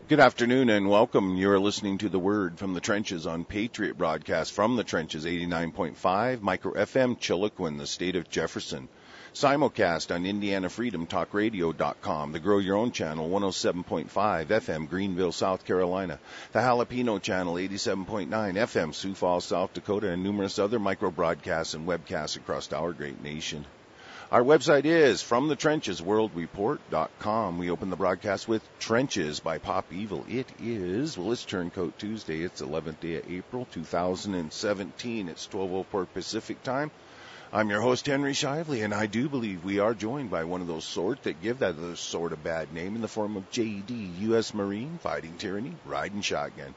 Good afternoon and welcome. You're listening to The Word from the Trenches on Patriot Broadcast from the Trenches 89.5, Micro FM, Chiloquin, the state of Jefferson. Simulcast on IndianaFreedomTalkRadio.com, the Grow Your Own channel 107.5 FM, Greenville, South Carolina, the Jalapeno channel 87.9 FM, Sioux Falls, South Dakota, and numerous other micro broadcasts and webcasts across our great nation. Our website is FromTheTrenchesWorldReport.com. We open the broadcast with Trenches by Pop Evil. It is, well, it's Turncoat Tuesday. It's 11th day of April, 2017. It's 12:04 Pacific time. I'm your host, Henry Shively, and I do believe we are joined by one of those sort that give that other sort a bad name in the form of J.D., U.S. Marine, fighting tyranny, riding shotgun.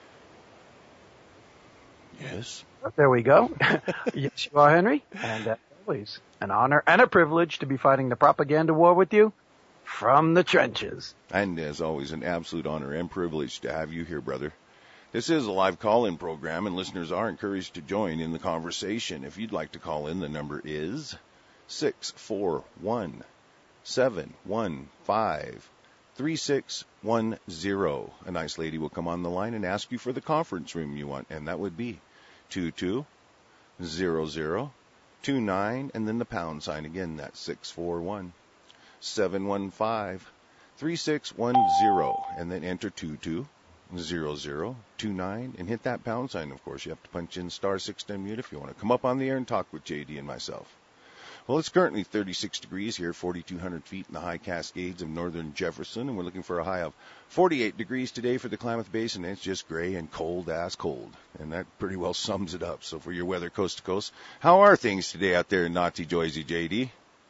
Yes. There we go. Yes, you are, Henry. And always an honor and a privilege to be fighting the propaganda war with you from the trenches. And as always, an absolute honor and privilege to have you here, brother. This is a live call-in program, and listeners are encouraged to join in the conversation. If you'd like to call in, the number is 641-715-3610. A nice lady will come on the line and ask you for the conference room you want, and that would be 220029, and then the pound sign again. That's 641-715-3610, and then enter 220029 and hit that pound sign. Of course, you have to punch in *6 to unmute if you want to come up on the air and talk with JD and myself. Well, it's currently 36 degrees here, 4,200 feet in the high Cascades of northern Jefferson, and we're looking for a high of 48 degrees today for the Klamath Basin, and it's just gray and cold-ass cold, and that pretty well sums it up. So for your weather coast to coast, how are things today out there in Nazi Joyzy, JD?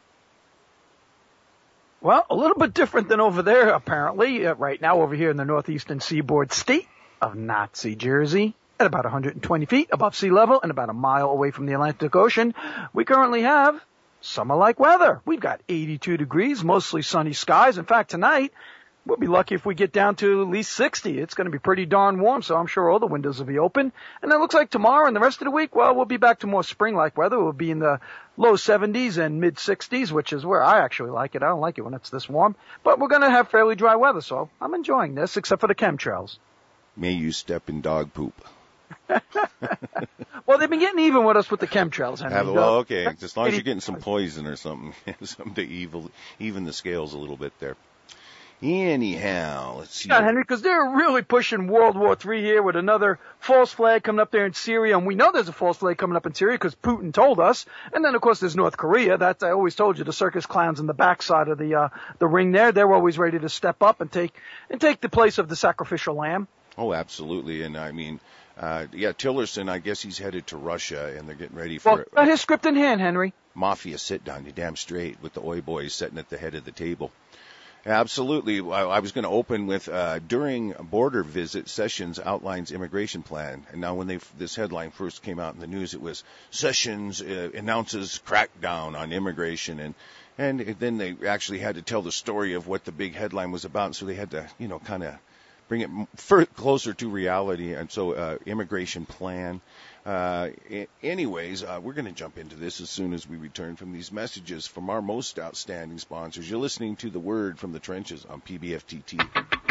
Well, a little bit different than over there, apparently. Right now, over here in the northeastern seaboard state of Nazi Jersey, at about 120 feet above sea level and about a mile away from the Atlantic Ocean, we currently have summer-like weather. We've got 82 degrees, mostly sunny skies. In fact, tonight, we'll be lucky if we get down to at least 60. It's going to be pretty darn warm, so I'm sure all the windows will be open. And it looks like tomorrow and the rest of the week, well, we'll be back to more spring-like weather. We'll be in the low 70s and mid-60s, which is where I actually like it. I don't like it when it's this warm. But we're going to have fairly dry weather, so I'm enjoying this, except for the chemtrails. May you step in dog poop. Well, they've been getting even with us with the chemtrails. Well, okay. As long as you're getting some poison or something, something to even the scales a little bit there. Anyhow, let's see. Yeah, Henry, because they're really pushing World War III here with another false flag coming up there in Syria. And we know there's a false flag coming up in Syria because Putin told us. And then, of course, there's North Korea. That's, I always told you, the circus clowns in the backside of the ring there. They're always ready to step up and take the place of the sacrificial lamb. Oh, absolutely. And I mean, Tillerson, I guess he's headed to Russia, and they're getting ready for got his script in hand, Henry. Mafia sit-down, you damn straight, with the Oi boys sitting at the head of the table. Absolutely. I was going to open with, during border visit, Sessions outlines immigration plan. And now when this headline first came out in the news, it was Sessions announces crackdown on immigration. And then they actually had to tell the story of what the big headline was about. So they had to, kind of bring it closer to reality. And so immigration plan. Anyways, we're going to jump into this as soon as we return from these messages from our most outstanding sponsors. You're listening to The Word from the Trenches on PBFTT.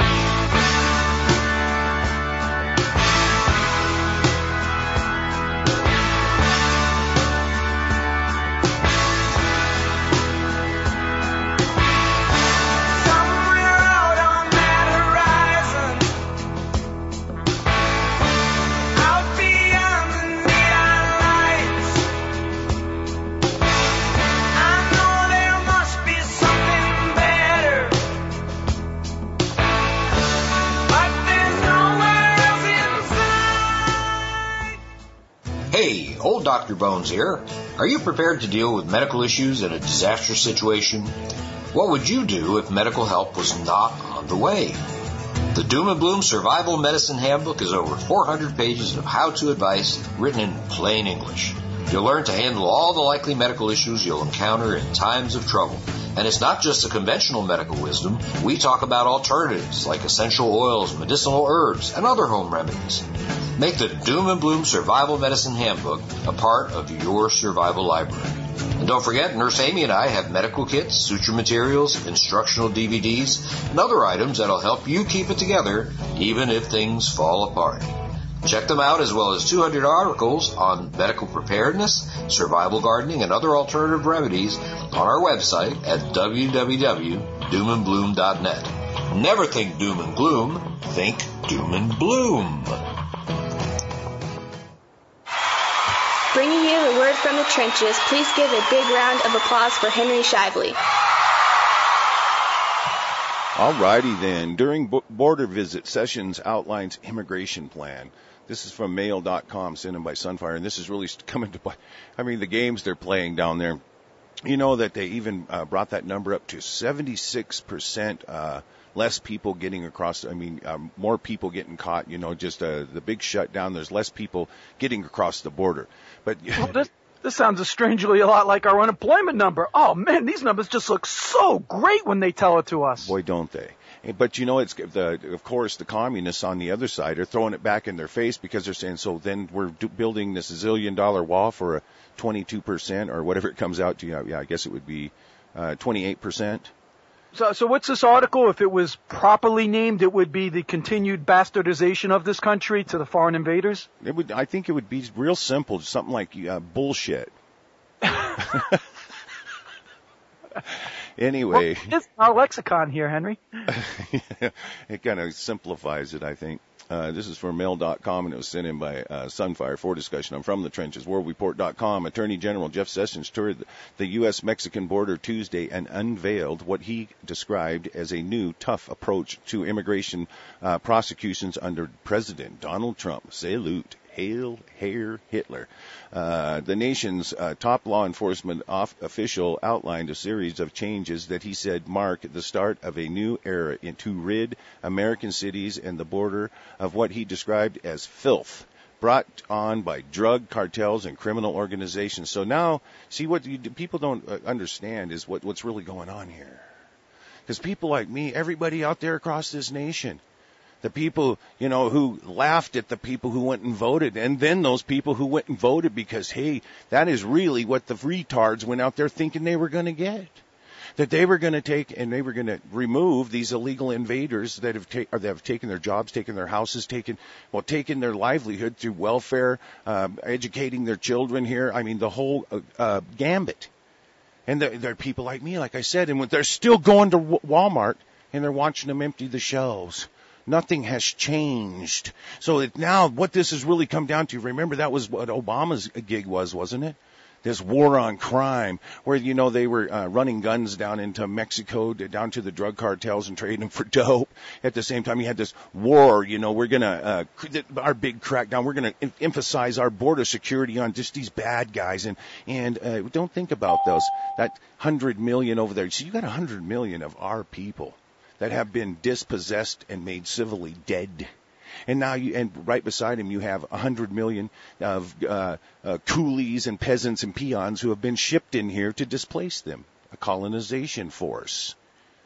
Dr. Bones here. Are you prepared to deal with medical issues in a disaster situation? What would you do if medical help was not on the way? The Doom and Bloom Survival Medicine Handbook is over 400 pages of how-to advice written in plain English. You'll learn to handle all the likely medical issues you'll encounter in times of trouble. And it's not just the conventional medical wisdom. We talk about alternatives like essential oils, medicinal herbs, and other home remedies. Make the Doom and Bloom Survival Medicine Handbook a part of your survival library. And don't forget, Nurse Amy and I have medical kits, suture materials, instructional DVDs, and other items that'll help you keep it together even if things fall apart. Check them out, as well as 200 articles on medical preparedness, survival gardening, and other alternative remedies on our website at www.doomandbloom.net. Never think doom and gloom, think doom and bloom. Bringing you the word from the trenches, please give a big round of applause for Henry Shively. Alrighty then. During border visit, Sessions outlines immigration plan. This is from mail.com, sent in by Sunfire, and this is really coming to, the games they're playing down there. You know that they even brought that number up to 76% less people getting across, more people getting caught, just the big shutdown. There's less people getting across the border. But this sounds strangely a lot like our unemployment number. Oh, man, these numbers just look so great when they tell it to us. Boy, don't they. But, of course, the communists on the other side are throwing it back in their face because they're saying, so then we're building this $1 zillion wall for a 22% or whatever it comes out to. Yeah, I guess it would be 28%. So what's this article? If it was properly named, it would be the continued bastardization of this country to the foreign invaders? I think it would be real simple, something like bullshit. Anyway. Well, it's our lexicon here, Henry. It kind of simplifies it, I think. This is from mail.com, and it was sent in by Sunfire for discussion. I'm from the trenches. WorldReport.com. Attorney General Jeff Sessions toured the U.S.-Mexican border Tuesday and unveiled what he described as a new, tough approach to immigration prosecutions under President Donald Trump. Salute. Hail, Herr Hitler. The nation's top law enforcement official outlined a series of changes that he said mark the start of a new era to rid American cities and the border of what he described as filth brought on by drug cartels and criminal organizations. So now, see, what people don't understand is what's really going on here. Because people like me, everybody out there across this nation, the people, who laughed at the people who went and voted, and then those people who went and voted because, hey, that is really what the retards went out there thinking they were going to get. That they were going to take and they were going to remove these illegal invaders that have taken their jobs, taken their houses, taken their livelihood through welfare, educating their children here. The whole gambit. And there are people like me, like I said, and they're still going to Walmart and they're watching them empty the shelves. Nothing has changed. So now what this has really come down to, remember that was what Obama's gig was, wasn't it? This war on crime where, they were running guns down into Mexico, down to the drug cartels and trading them for dope. At the same time, you had this war, we're going to, our big crackdown, we're going to emphasize our border security on just these bad guys. And don't think about that 100 million over there. So you got 100 million of our people that have been dispossessed and made civilly dead. And now and right beside him you have 100 million of coolies and peasants and peons who have been shipped in here to displace them. A colonization force.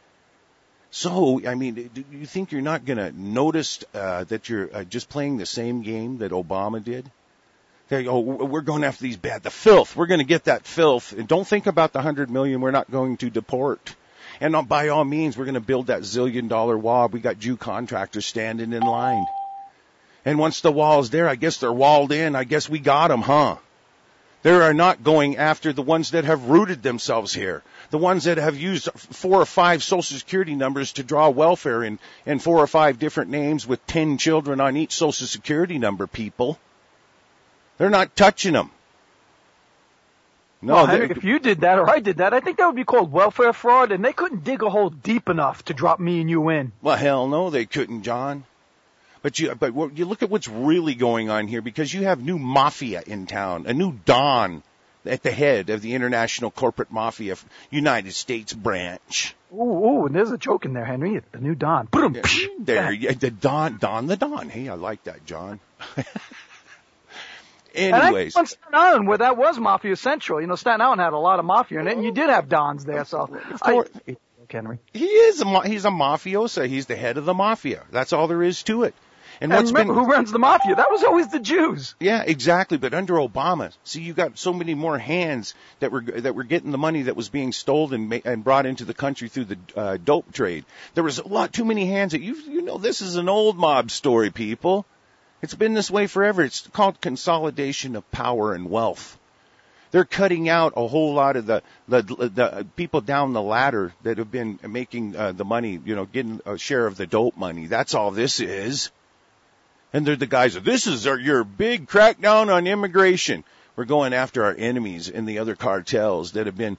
So, do you think you're not going to notice that you're just playing the same game that Obama did? We're going after the filth. We're going to get that filth. And don't think about the 100 million we're not going to deport. And by all means, we're going to build that $1 zillion wall. We got Jew contractors standing in line. And once the wall's there, I guess they're walled in. I guess we got them, huh? They are not going after the ones that have rooted themselves here. The ones that have used 4 or 5 Social Security numbers to draw welfare in 4 or 5 different names with 10 children on each Social Security number, people. They're not touching them. No, well, Henry, if you did that or I did that, I think that would be called welfare fraud, and they couldn't dig a hole deep enough to drop me and you in. Well, hell no, they couldn't, John. But you look at what's really going on here, because you have new mafia in town, a new Don at the head of the International Corporate Mafia United States branch. Ooh, and there's a joke in there, Henry. The new Don. Yeah, the Don. Hey, I like that, John. Anyways. And I Staten Island, where that was Mafia Central. Staten Island had a lot of mafia in it, and you did have Dons there. So, Henry. He's a mafioso. He's the head of the mafia. That's all there is to it. And remember, who runs the mafia? That was always the Jews. Yeah, exactly. But under Obama, see, you got so many more hands that were getting the money that was being stolen and brought into the country through the dope trade. There was a lot too many hands. That you know, this is an old mob story, people. It's been this way forever. It's called consolidation of power and wealth. They're cutting out a whole lot of the people down the ladder that have been making the money, you know, getting a share of the dope money. That's all this is. And they're the guys that this is your big crackdown on immigration. We're going after our enemies in the other cartels that have been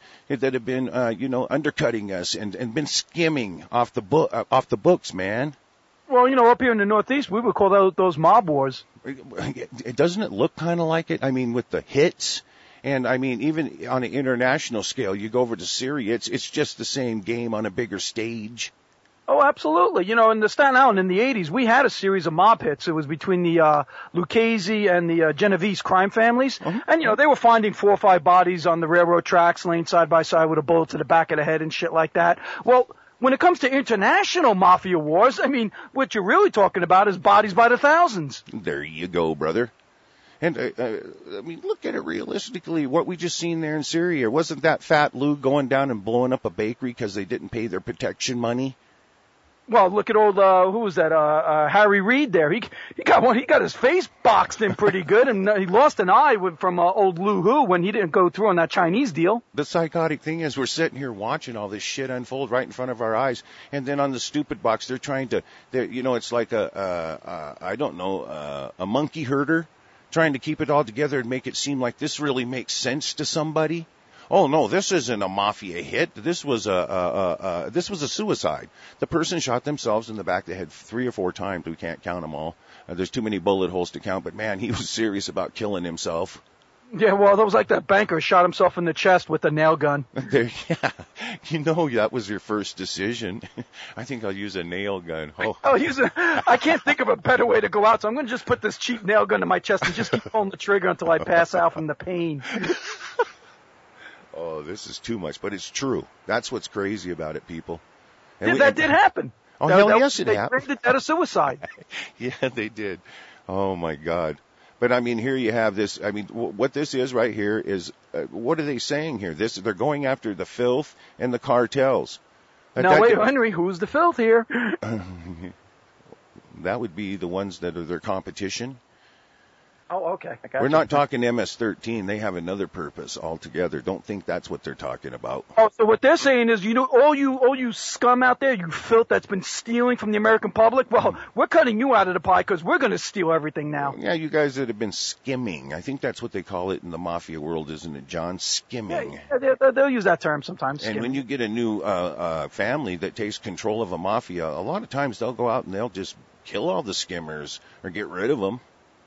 undercutting us and been skimming off the books, man. Well, you know, up here in the Northeast, we would call those mob wars. Doesn't it look kind of like it? I mean, with the hits. And I mean, even on an international scale, you go over to Syria, it's just the same game on a bigger stage. Oh, absolutely. You know, in the Staten Island in the 80s, we had a series of mob hits. It was between the Lucchese and the Genovese crime families. Mm-hmm. And, you know, they were finding 4 or 5 bodies on the railroad tracks, laying side by side with a bullet to the back of the head and shit like that. Well, when it comes to international mafia wars, I mean, what you're really talking about is bodies by the thousands. There you go, brother. And, I mean, look at it realistically. What we just seen there in Syria, wasn't that Fat Lou going down and blowing up a bakery because they didn't pay their protection money? Well, look at old, who was that, Harry Reid there. He got his face boxed in pretty good, and he lost an eye from old Lou Hu when he didn't go through on that Chinese deal. The psychotic thing is we're sitting here watching all this shit unfold right in front of our eyes, and then on the stupid box they're trying to, you know, it's like a monkey herder trying to keep it all together and make it seem like this really makes sense to somebody. Oh no, this isn't a mafia hit. This was a suicide. The person shot themselves in the back of the head 3 or 4 times. We can't count them all. There's too many bullet holes to count. But man, he was serious about killing himself. Yeah, well, that was like that banker shot himself in the chest with a nail gun. Yeah, you know that was your first decision. I think I'll use a nail gun. Oh, I can't think of a better way to go out, so I'm going to just put this cheap nail gun to my chest and just keep pulling the trigger until I pass out from the pain. Oh, this is too much, but it's true. That's what's crazy about it, people. And that did happen. Oh, yes, it happened. They framed it out of suicide. Yeah, they did. Oh, my God. But, I mean, here you have this. I mean, what this is right here is, what are they saying here? They're going after the filth and the cartels. Now, wait, Henry, who's the filth here? That would be the ones that are their competition. Oh, okay. I got We're not talking MS-13. They have another purpose altogether. Don't think that's what they're talking about. Oh, so what they're saying is, you know, all you scum out there, you filth that's been stealing from the American public, well, we're cutting you out of the pie because we're going to steal everything now. Yeah, you guys that have been skimming. I think that's what they call it in the mafia world, isn't it, John? Skimming. Yeah, they'll use that term sometimes. And when you get a new family that takes control of a mafia, a lot of times they'll go out and they'll just kill all the skimmers or get rid of them.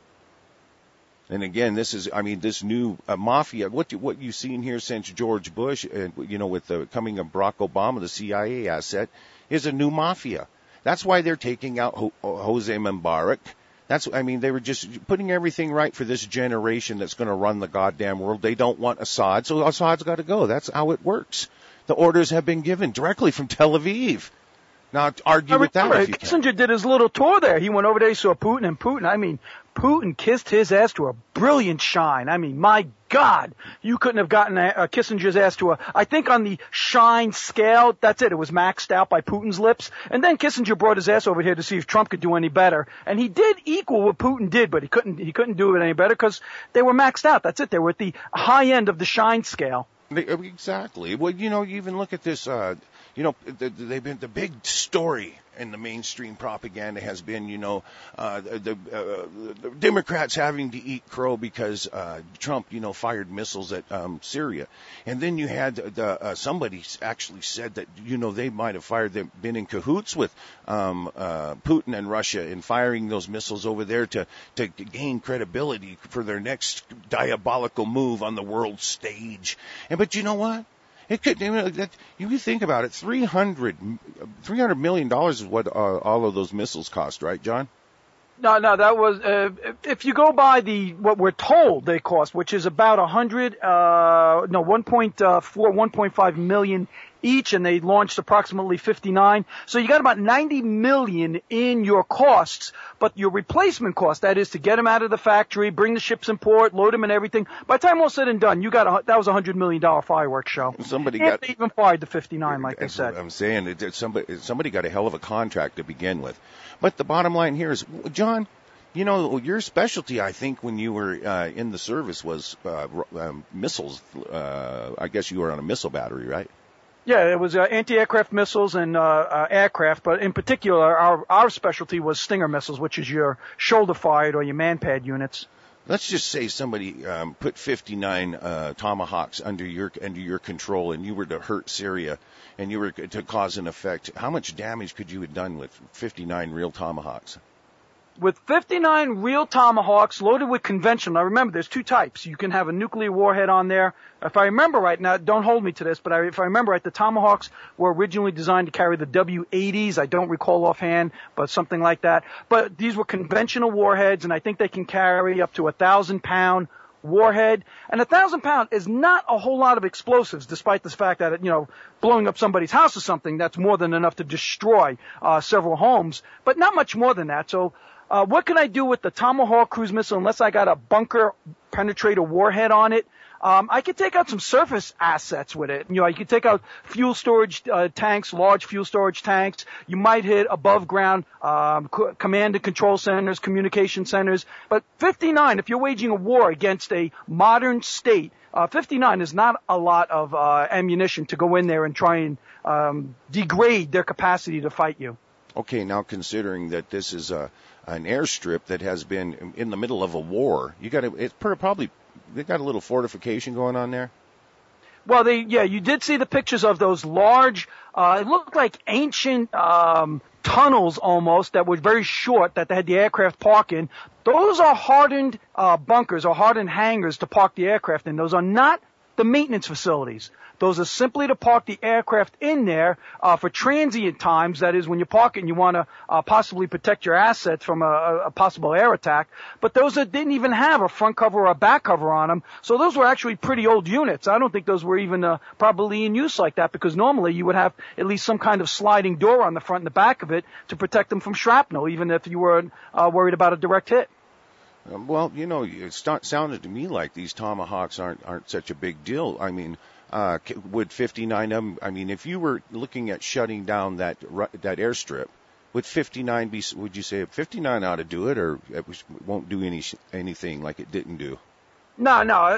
And again, this new mafia, what you've seen here since George Bush, you know, with the coming of Barack Obama, the CIA asset, is a new mafia. That's why they're taking out Jose Mubarak. They were just putting everything right for this generation that's going to run the goddamn world. They don't want Assad, so Assad's got to go. That's how it works. The orders have been given directly from Tel Aviv. Now, argue with that if you can. Kissinger did his little tour there. He went over there, he saw Putin, and Putin kissed his ass to a brilliant shine. I mean, my God, you couldn't have gotten Kissinger's ass to I think on the shine scale, that's it. It was maxed out by Putin's lips. And then Kissinger brought his ass over here to see if Trump could do any better. And he did equal what Putin did, but he couldn't do it any better because they were maxed out. That's it. They were at the high end of the shine scale. Exactly. Well, you know, you even look at this, they've been the big story in the mainstream propaganda has been, you know, the Democrats having to eat crow because Trump, you know, fired missiles at Syria. And then you had somebody actually said that, you know, they might have been in cahoots with Putin and Russia in firing those missiles over there to gain credibility for their next diabolical move on the world stage. But you know what? It could, you think about it, $300 million is what all of those missiles cost, right, John? No, that was, if you go by what we're told they cost, which is about 1.5 million each, and they launched approximately 59. So you got about $90 million in your costs, but your replacement cost, that is to get them out of the factory, bring the ships in port, load them and everything. By the time all said and done, that was a $100 million fireworks show. They even fired the 59, like I said. I'm saying somebody got a hell of a contract to begin with. But the bottom line here is, John, you know, your specialty, I think, when you were in the service was missiles. I guess you were on a missile battery, right? Yeah, it was anti-aircraft missiles and aircraft, but in particular, our specialty was Stinger missiles, which is your shoulder-fired or your man-pad units. Let's just say somebody put 59 Tomahawks under your control, and you were to hurt Syria, and you were to cause an effect. How much damage could you have done with 59 real Tomahawks? With 59 real Tomahawks loaded with conventional, now remember, there's two types. You can have a nuclear warhead on there. If I remember right, now don't hold me to this, but if I remember right, the Tomahawks were originally designed to carry the W-80s. I don't recall offhand, but something like that. But these were conventional warheads, and I think they can carry up to 1,000-pound warhead. And 1,000 pound is not a whole lot of explosives, despite the fact that, blowing up somebody's house or something, that's more than enough to destroy several homes, but not much more than that. So what can I do with the Tomahawk cruise missile unless I got a bunker penetrator warhead on it? I could take out some surface assets with it. You could take out fuel storage tanks, large fuel storage tanks. You might hit above ground command and control centers, communication centers. But 59, if you're waging a war against a modern state, 59 is not a lot of ammunition to go in there and try and degrade their capacity to fight you. Okay, now considering that this is an airstrip that has been in the middle of a war, they got a little fortification going on there. Well, you did see the pictures of those large, it looked like ancient tunnels almost that were very short that they had the aircraft park in. Those are hardened bunkers or hardened hangars to park the aircraft in. Those are not the maintenance facilities. Those are simply to park the aircraft in there for transient times. That is, when you park it and you want to possibly protect your assets from a possible air attack. But those that didn't even have a front cover or a back cover on them. So those were actually pretty old units. I don't think those were even probably in use like that, because normally you would have at least some kind of sliding door on the front and the back of it to protect them from shrapnel, even if you were worried about a direct hit. Well, it sounded to me like these Tomahawks aren't such a big deal. I mean, would 59 of them, if you were looking at shutting down that airstrip, would 59 be, would you say 59 ought to do it, or it won't do anything like it didn't do? No.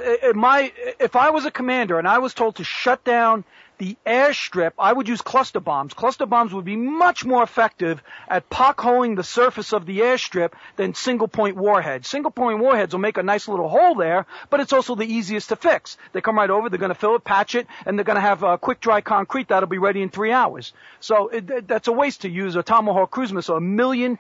If I was a commander and I was told to shut down the airstrip, I would use cluster bombs. Cluster bombs would be much more effective at pockholing the surface of the airstrip than single-point warheads. Single-point warheads will make a nice little hole there, but it's also the easiest to fix. They come right over, they're going to fill it, patch it, and they're going to have quick dry concrete that'll be ready in 3 hours. So that's a waste to use a Tomahawk cruise missile, $1.5 million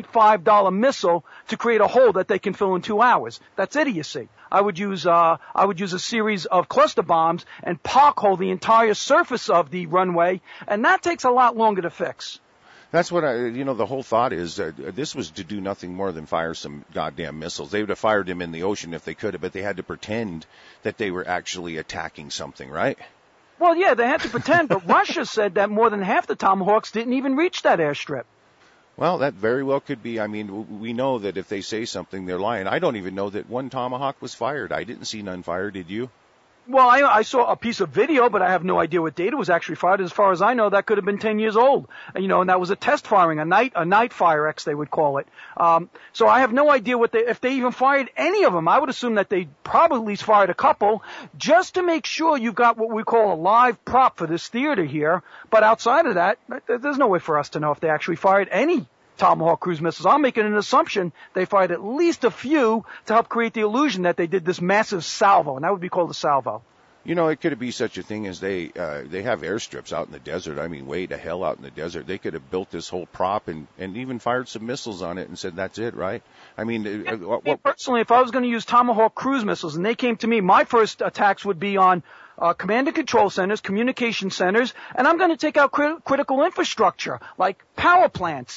missile, to create a hole that they can fill in 2 hours. That's idiocy. I would use a series of cluster bombs and pock-hole the entire surface of the runway, and that takes a lot longer to fix. That's what the whole thought is. This was to do nothing more than fire some goddamn missiles. They would have fired them in the ocean if they could have, but they had to pretend that they were actually attacking something, right? Well, yeah, they had to pretend, but Russia said that more than half the Tomahawks didn't even reach that airstrip. Well, that very well could be. We know that if they say something, they're lying. I don't even know that one Tomahawk was fired. I didn't see none fired. Did you? Well, I saw a piece of video, but I have no idea what date it was actually fired. As far as I know, that could have been 10 years old. And that was a test firing, a night fire X, they would call it. So I have no idea if they even fired any of them. I would assume that they probably at least fired a couple, just to make sure you've got what we call a live prop for this theater here. But outside of that, there's no way for us to know if they actually fired any Tomahawk cruise missiles. I'm making an assumption they fired at least a few to help create the illusion that they did this massive salvo, and that would be called a salvo. It could be such a thing as they have airstrips out in the desert. Way to hell out in the desert. They could have built this whole prop and even fired some missiles on it and said, that's it, right? Personally, if I was going to use Tomahawk cruise missiles and they came to me, my first attacks would be on command and control centers, communication centers, and I'm going to take out critical infrastructure like power plants,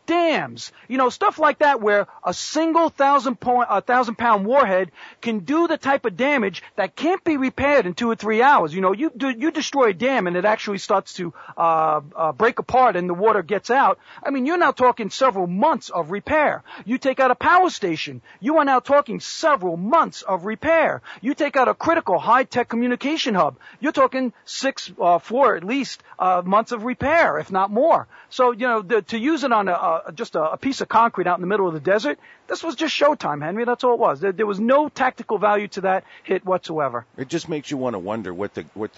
dams, stuff like that where a single 1,000-pound warhead can do the type of damage that can't be repaired in 2 or 3 hours. You destroy a dam and it actually starts to break apart and the water gets out. I mean, you're now talking several months of repair. You take out a power station, you are now talking several months of repair. You take out a critical high-tech communication hub, you're talking 4 at least months of repair, if not more. So, to use it on just a piece of concrete out in the middle of the desert, this was just showtime, Henry. That's all it was. There was no tactical value to that hit whatsoever. It just makes you want to wonder we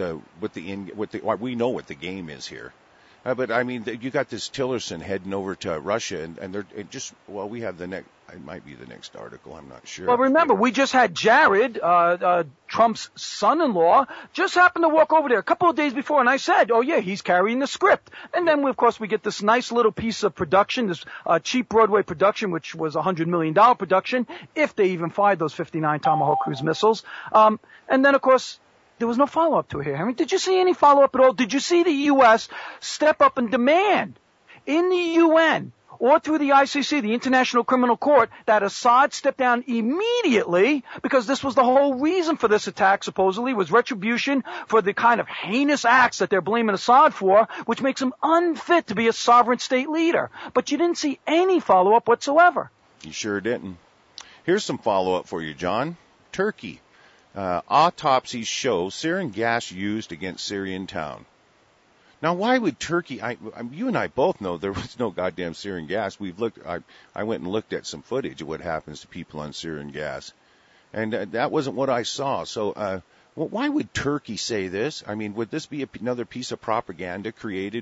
know what the game is here. But I mean, you got this Tillerson heading over to Russia, and we have the next. It might be the next article. I'm not sure. Well, remember, we just had Jared, Trump's son-in-law, just happened to walk over there a couple of days before, and I said, oh yeah, he's carrying the script. And then, of course, we get this nice little piece of production, this cheap Broadway production, which was a $100 million production, if they even fired those 59 Tomahawk cruise missiles. And then, of course, there was no follow-up to it here, Henry. Did you see any follow-up at all? Did you see the U.S. step up and demand in the UN or through the ICC, the International Criminal Court, that Assad step down immediately, because this was the whole reason for this attack, supposedly, was retribution for the kind of heinous acts that they're blaming Assad for, which makes him unfit to be a sovereign state leader. But you didn't see any follow-up whatsoever. You sure didn't. Here's some follow-up for you, John. Turkey. Autopsies show sarin gas used against Syrian town. Now, why would Turkey? You and I both know there was no goddamn sarin gas. I went and looked at some footage of what happens to people on sarin gas, and that wasn't what I saw. So, why would Turkey say this? I mean, would this be another piece of propaganda created?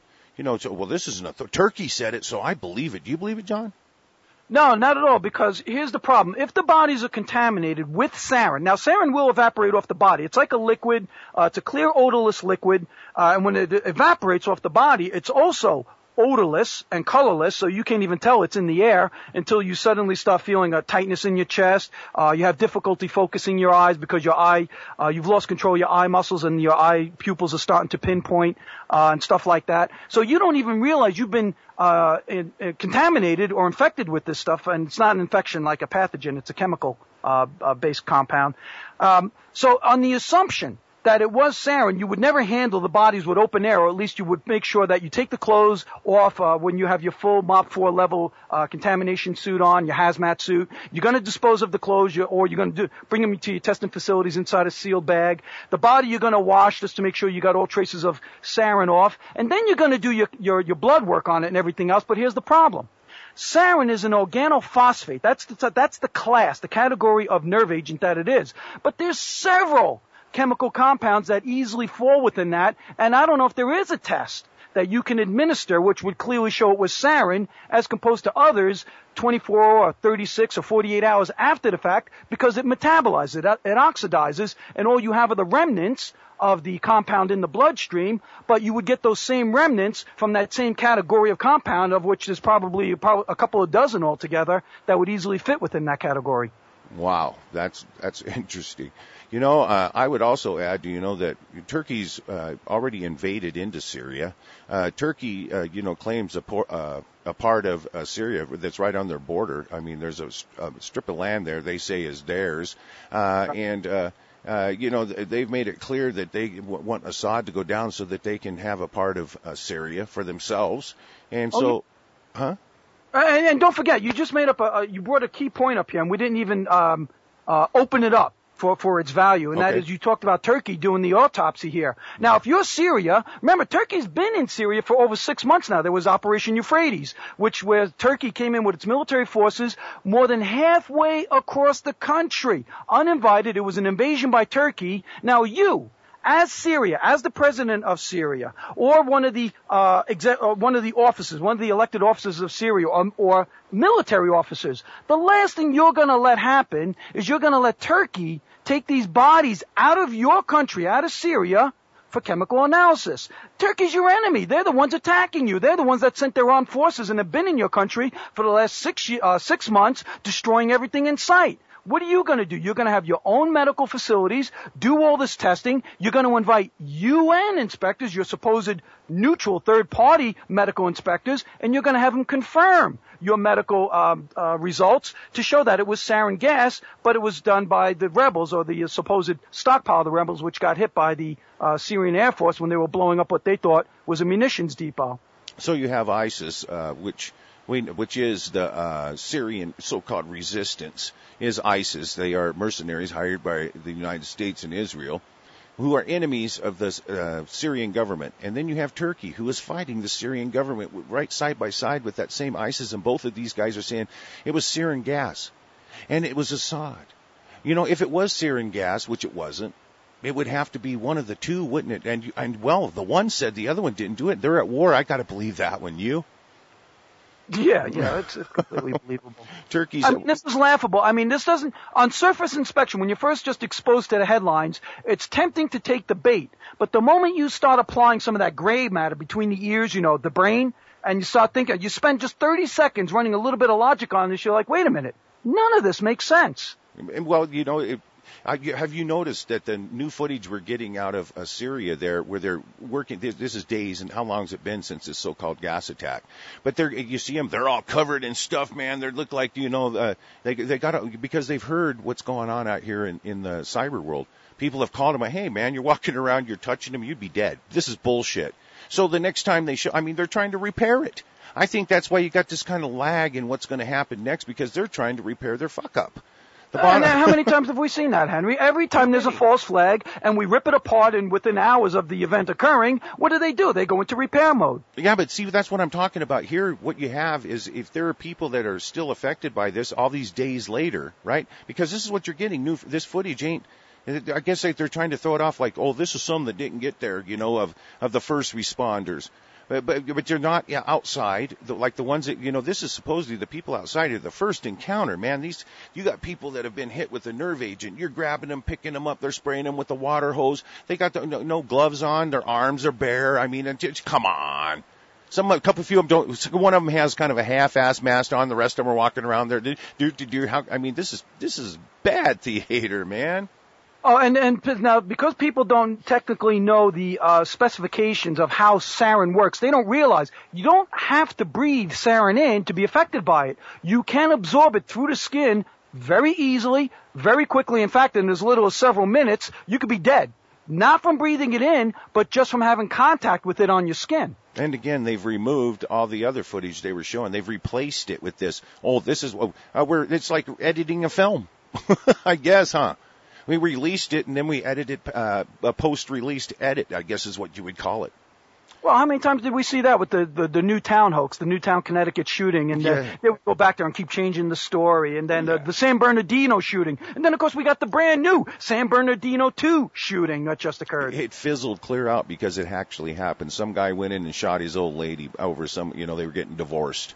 This isn't Turkey said it, so I believe it. Do you believe it, John? No, not at all, because here's the problem. If the bodies are contaminated with sarin, now sarin will evaporate off the body. It's like a liquid. It's a clear, odorless liquid. And when it evaporates off the body, it's also odorless and colorless, so you can't even tell it's in the air until you suddenly start feeling a tightness in your chest. You have difficulty focusing your eyes because you've lost control of your eye muscles and your eye pupils are starting to pinpoint and stuff like that. So you don't even realize you've been contaminated or infected with this stuff, and it's not an infection like a pathogen. It's a chemical based compound. So on the assumption that it was sarin, you would never handle the bodies with open air, or at least you would make sure that you take the clothes off when you have your full MOP 4 level contamination suit on, your hazmat suit. You're going to dispose of the clothes, or you're going to bring them to your testing facilities inside a sealed bag. The body you're going to wash just to make sure you got all traces of sarin off, and then you're going to do your blood work on it and everything else. But here's the problem. Sarin is an organophosphate. That's the class, the category of nerve agent that it is. But there's several chemical compounds that easily fall within that, and I don't know if there is a test that you can administer which would clearly show it was sarin as opposed to others 24 or 36 or 48 hours after the fact, because it metabolizes, it oxidizes, and all you have are the remnants of the compound in the bloodstream, but you would get those same remnants from that same category of compound, of which there's probably a couple of dozen altogether that would easily fit within that category. Wow, that's interesting. I would also add, that Turkey's already invaded into Syria. Turkey, claims a part of Syria that's right on their border. I mean, there's a strip of land there they say is theirs. And they've made it clear that they want Assad to go down so that they can have a part of Syria for themselves. And so, And don't forget, you just made up you brought a key point up here, and we didn't even open it up for its value, and that is, you talked about Turkey doing the autopsy here. Now, if you're Syria, remember, Turkey's been in Syria for over 6 months now. There was Operation Euphrates, where Turkey came in with its military forces more than halfway across the country, uninvited. It was an invasion by Turkey. Now, you, as Syria, as the president of Syria, or one of the officers, one of the elected officers of Syria, or military officers, the last thing you're going to let happen is you're going to let Turkey take these bodies out of your country, out of Syria, for chemical analysis. Turkey's your enemy. They're the ones attacking you. They're the ones that sent their armed forces and have been in your country for the last 6 months, destroying everything in sight. What are you going to do? You're going to have your own medical facilities, do all this testing. You're going to invite UN inspectors, your supposed neutral third-party medical inspectors, and you're going to have them confirm your medical results to show that it was sarin gas, but it was done by the rebels or the supposed stockpile of the rebels, which got hit by the Syrian Air Force when they were blowing up what they thought was a munitions depot. So you have ISIS, which is the Syrian so-called resistance, is ISIS. They are mercenaries hired by the United States and Israel, who are enemies of the Syrian government. And then you have Turkey, who is fighting the Syrian government right side by side with that same ISIS, and both of these guys are saying it was sarin gas, and it was Assad. You know, if it was sarin gas, which it wasn't, it would have to be one of the two, wouldn't it? And well, the one said the other one didn't do it. They're at war. I got to believe that one. You? Yeah, it's completely believable. Turkey's. I mean, this is laughable. I mean, this doesn't, on surface inspection, when you're first just exposed to the headlines, it's tempting to take the bait. But the moment you start applying some of that gray matter between the ears, you know, the brain, and you start thinking, you spend just 30 seconds running a little bit of logic on this, you're like, wait a minute, none of this makes sense. Well, you know, have you noticed that the new footage we're getting out of Syria there, where they're working, this is days, and how long has it been since this so-called gas attack? But you see them, they're all covered in stuff, man. They look like, you know, they got because they've heard what's going on out here in the cyber world. People have called them, hey, man, you're walking around, you're touching them, you'd be dead. This is bullshit. So the next time they show, I mean, they're trying to repair it. I think that's why you got this kind of lag in what's going to happen next, because they're trying to repair their fuck up. And how many times have we seen that, Henry? Every time there's a false flag and we rip it apart, and within hours of the event occurring, what do? They go into repair mode. Yeah, but see, that's what I'm talking about here. What you have is, if there are people that are still affected by this all these days later, right? Because this is what you're getting. This footage ain't, I guess they're trying to throw it off like, oh, this is some that didn't get there, you know, of the first responders. But you're not outside, like the ones that, you know, this is supposedly the people outside of the first encounter, man. You got people that have been hit with a nerve agent. You're grabbing them, picking them up, they're spraying them with a water hose. They got no gloves on, their arms are bare. I mean, come on. A couple few of them don't. One of them has kind of a half-ass mask on. The rest of them are walking around there. I mean, this is bad theater, man. Oh, and now, because people don't technically know the specifications of how sarin works, they don't realize you don't have to breathe sarin in to be affected by it. You can absorb it through the skin very easily, very quickly. In fact, in as little as several minutes, you could be dead. Not from breathing it in, but just from having contact with it on your skin. And again, they've removed all the other footage they were showing. They've replaced it with this. Oh, this is it's like editing a film, I guess, huh? We released it, and then we edited a post-released edit, I guess is what you would call it. Well, how many times did we see that with the Newtown hoax, the Newtown, Connecticut shooting, and they would go back there and keep changing the story, and then the San Bernardino shooting, and then, of course, we got the brand new San Bernardino 2 shooting that just occurred. It fizzled clear out because it actually happened. Some guy went in and shot his old lady over they were getting divorced.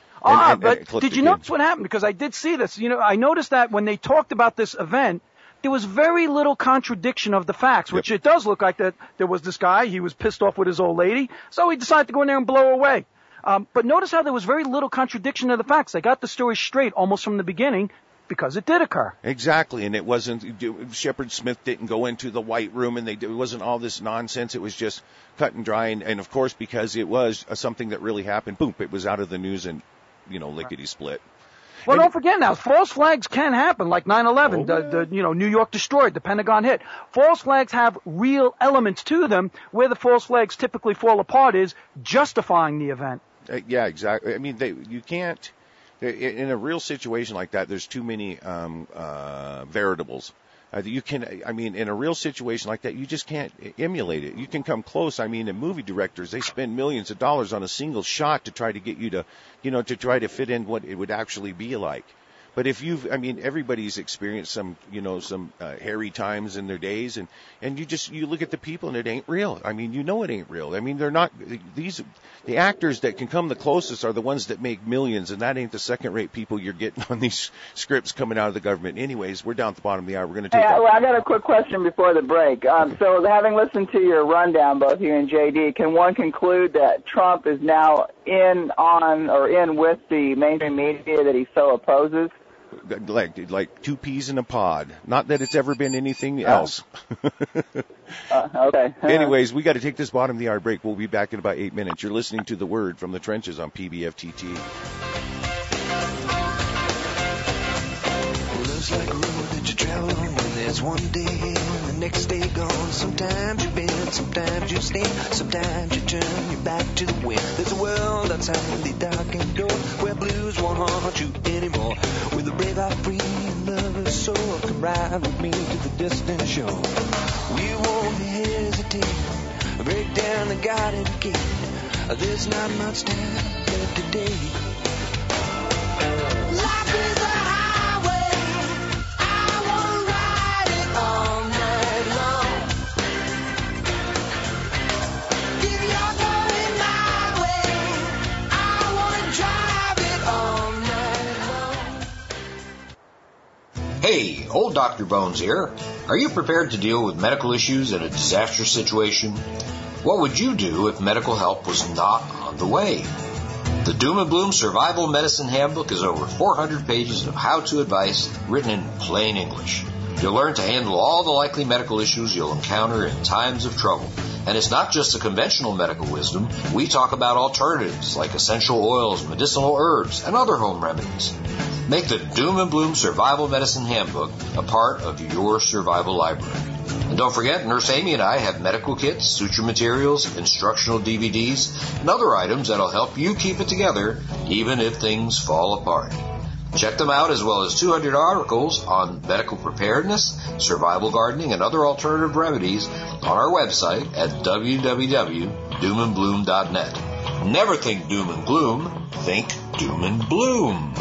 But did you notice what happened? Because I did see this. You know, I noticed that when they talked about this event, there was very little contradiction of the facts, which it does look like that there was this guy, he was pissed off with his old lady, so he decided to go in there and blow her away. But notice how there was very little contradiction of the facts. They got the story straight almost from the beginning because it did occur. Exactly, and it wasn't, Shepard Smith didn't go into the White Room, and it wasn't all this nonsense. It was just cut and dry, and of course, because it was something that really happened, boom, it was out of the news and, lickety-split. Well, don't forget now, false flags can happen, like 9/11, New York destroyed, the Pentagon hit. False flags have real elements to them. Where the false flags typically fall apart is justifying the event. Yeah, exactly. I mean, you can't, in a real situation like that, there's too many variables. In a real situation like that, you just can't emulate it. You can come close. I mean, in movie directors, they spend millions of dollars on a single shot to try to get you to, to try to fit in what it would actually be like. But if everybody's experienced some hairy times in their days, and you look at the people and it ain't real. I mean, it ain't real. I mean, they're not, the actors that can come the closest are the ones that make millions, and that ain't the second-rate people you're getting on these scripts coming out of the government. Anyways, we're down at the bottom of the hour. We're going to take Well, I got a quick question before the break. So having listened to your rundown, both you and JD, can one conclude that Trump is now in with the mainstream media that he so opposes? like two peas in a pod. Not that it's ever been anything else. Okay. Anyways, we got to take this bottom of the hour break. We'll be back in about 8 minutes. You're listening to The Word from the Trenches on PBFTT. Love's like a road that you travel on. There's one day and the next day gone. Sometimes you bend, sometimes you stand, sometimes you turn your back to the wind. There's a world outside the darkened door where blues won't haunt you anymore. With a brave heart, free and lover's soul, come ride with me to the distant shore. We won't hesitate, break down the garden gate. There's not much time left today. Life is a highway, I wanna ride it all night long. If you're going my way, I wanna drive it all night long. Hey, old Dr. Bones here. Are you prepared to deal with medical issues in a disastrous situation? What would you do if medical help was not on the way? The Doom and Bloom Survival Medicine Handbook is over 400 pages of how-to advice written in plain English. You'll learn to handle all the likely medical issues you'll encounter in times of trouble. And it's not just the conventional medical wisdom. We talk about alternatives like essential oils, medicinal herbs, and other home remedies. Make the Doom and Bloom Survival Medicine Handbook a part of your survival library. And don't forget, Nurse Amy and I have medical kits, suture materials, instructional DVDs, and other items that'll help you keep it together even if things fall apart. Check them out, as well as 200 articles on medical preparedness, survival gardening, and other alternative remedies on our website at www.doomandbloom.net. Never think doom and gloom, think doom and bloom.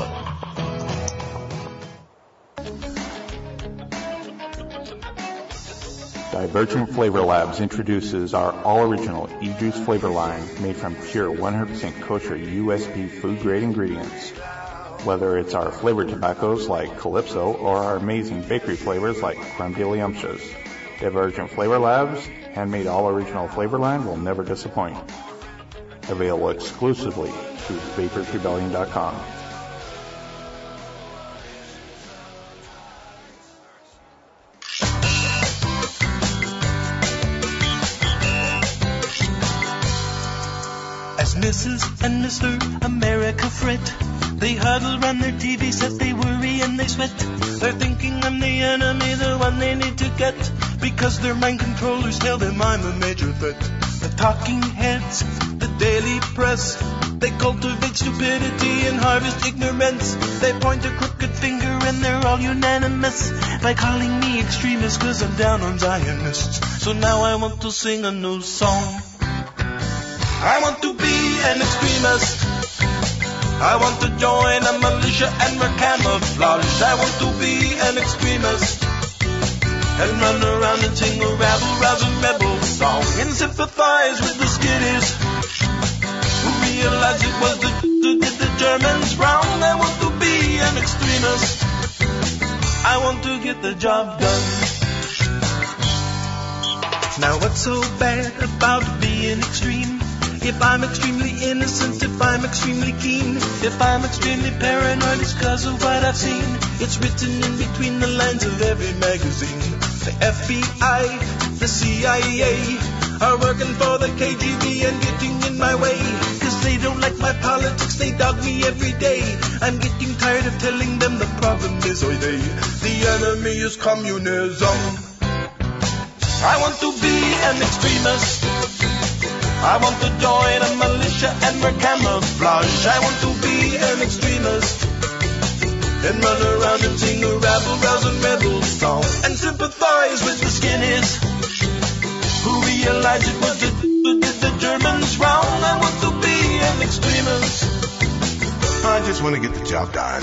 Divergent Flavor Labs introduces our all-original e-juice flavor line made from pure 100% kosher USP food-grade ingredients. Whether it's our flavored tobaccos like Calypso or our amazing bakery flavors like Crumdiddlyumptious, Divergent Flavor Labs' handmade all-original flavor line will never disappoint. Available exclusively through VaporsRebellion.com. As Mrs. and Mr. America fret, they huddle round their TV set, they worry and they sweat. They're thinking I'm the enemy, the one they need to get, because their mind controllers tell them I'm a major threat. The talking heads, the daily press, they cultivate stupidity and harvest ignorance. They point a crooked finger and they're all unanimous by calling me extremist, cause I'm down on Zionists. So now I want to sing a new song. I want to be an extremist. I want to join a militia and wear camouflage. I want to be an extremist and run around and sing a rabble-rousing rebel song and sympathize with the skinnies who realize it was the Germans wrong. I want to be an extremist. I want to get the job done. Now what's so bad about being extreme? If I'm extremely innocent, if I'm extremely keen, if I'm extremely paranoid, it's cause of what I've seen. It's written in between the lines of every magazine. The FBI, the CIA are working for the KGB and getting in my way. Cause they don't like my politics, they dog me every day. I'm getting tired of telling them the problem is the enemy is communism. I want to be an extremist. I want to join a militia and wear camouflage. I want to be an extremist and run around and sing a rabble-rousing rebel song and sympathize with the skinnies who realize it was the Germans wrong. I want to be an extremist. I just want to get the job done.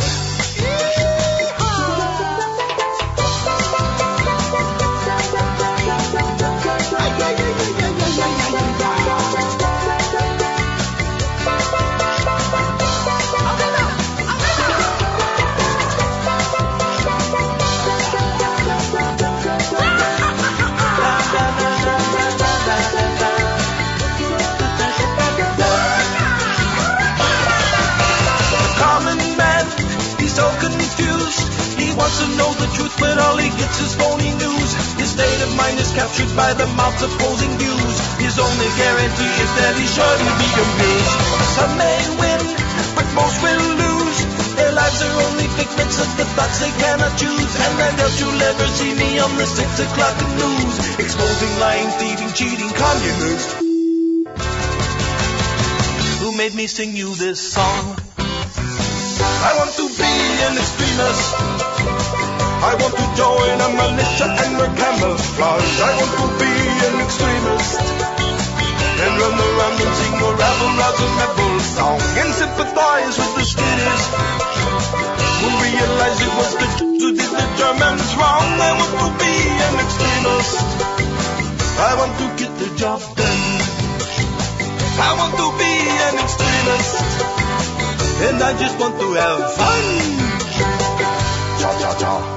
wants to know the truth, but all he gets is phony news. His state of mind is captured by the mouth's opposing views. His only guarantee is that he shouldn't be amused. Some may win, but most will lose. Their lives are only figments of the thoughts they cannot choose. And I doubt you'll ever see me on the 6 o'clock news, exposing lying, thieving, cheating communists. Who made me sing you this song? I want to be an extremist. I want to join a militia and wear camouflage. I want to be an extremist and run around and sing a rabble-rousing rebel song and sympathize with the skinnies who realize it was the Jews who did the Germans wrong. I want to be an extremist. I want to get the job done. I want to be an extremist, and I just want to have fun. Cha cha cha.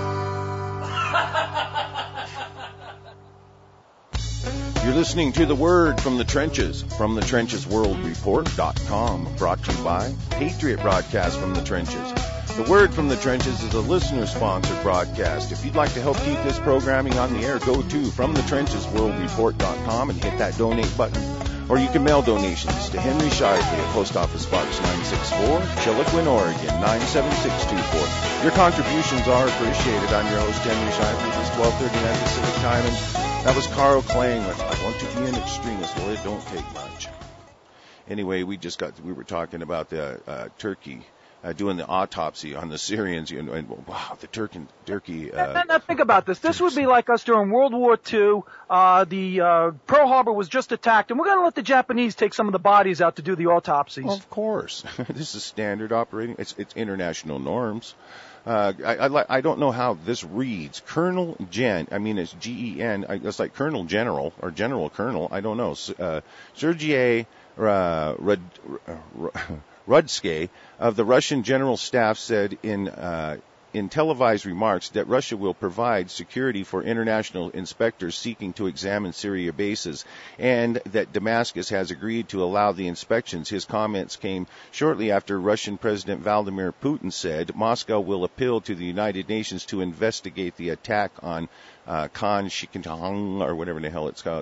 You're listening to The Word from the Trenches, from the TrenchesWorldReport.com, brought to you by Patriot Broadcast from the Trenches. The Word from the Trenches is a listener-sponsored broadcast. If you'd like to help keep this programming on the air, go to FromTheTrenchesWorldReport.com and hit that donate button. Or you can mail donations to Henry Shively at Post Office Box 964, Chiloquin, Oregon 97624. Your contributions are appreciated. I'm your host, Henry Shively. It's 12:39 Pacific Time, and that was Carl Klang with "I Want to Be an Extremist." Well, it don't take much. Anyway, we were talking about the Turkey doing the autopsy on the Syrians, and wow, the Turkey. Now think about this. This would be like us during World War II. The Pearl Harbor was just attacked, and we're going to let the Japanese take some of the bodies out to do the autopsies. Of course, this is standard operating. It's international norms. I don't know how this reads. Colonel Gen. I mean, it's Gen. It's like Colonel General or General Colonel. I don't know. Sergei Rudske of the Russian General Staff said in televised remarks that Russia will provide security for international inspectors seeking to examine Syria bases, and that Damascus has agreed to allow the inspections. His comments came shortly after Russian President Vladimir Putin said Moscow will appeal to the United Nations to investigate the attack on Khan Shikantang, or whatever the hell it's called.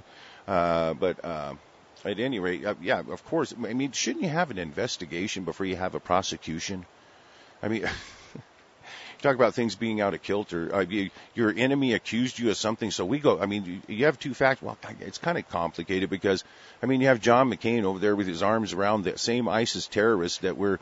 At any rate, yeah, of course. I mean, shouldn't you have an investigation before you have a prosecution? I mean, talk about things being out of kilter. Your enemy accused you of something, so we go. I mean, you have two facts. Well, it's kind of complicated because, I mean, you have John McCain over there with his arms around the same ISIS terrorists that were,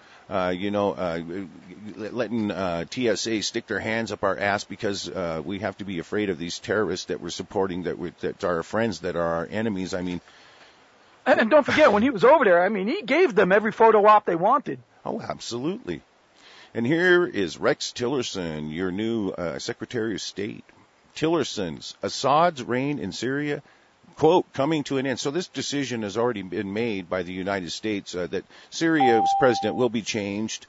letting TSA stick their hands up our ass because we have to be afraid of these terrorists that we're supporting, that are our friends, that are our enemies. I mean. And don't forget, when he was over there, I mean, he gave them every photo op they wanted. Oh, absolutely. And here is Rex Tillerson, your new Secretary of State. Tillerson's Assad's reign in Syria, quote, coming to an end. So this decision has already been made by the United States that Syria's president will be changed.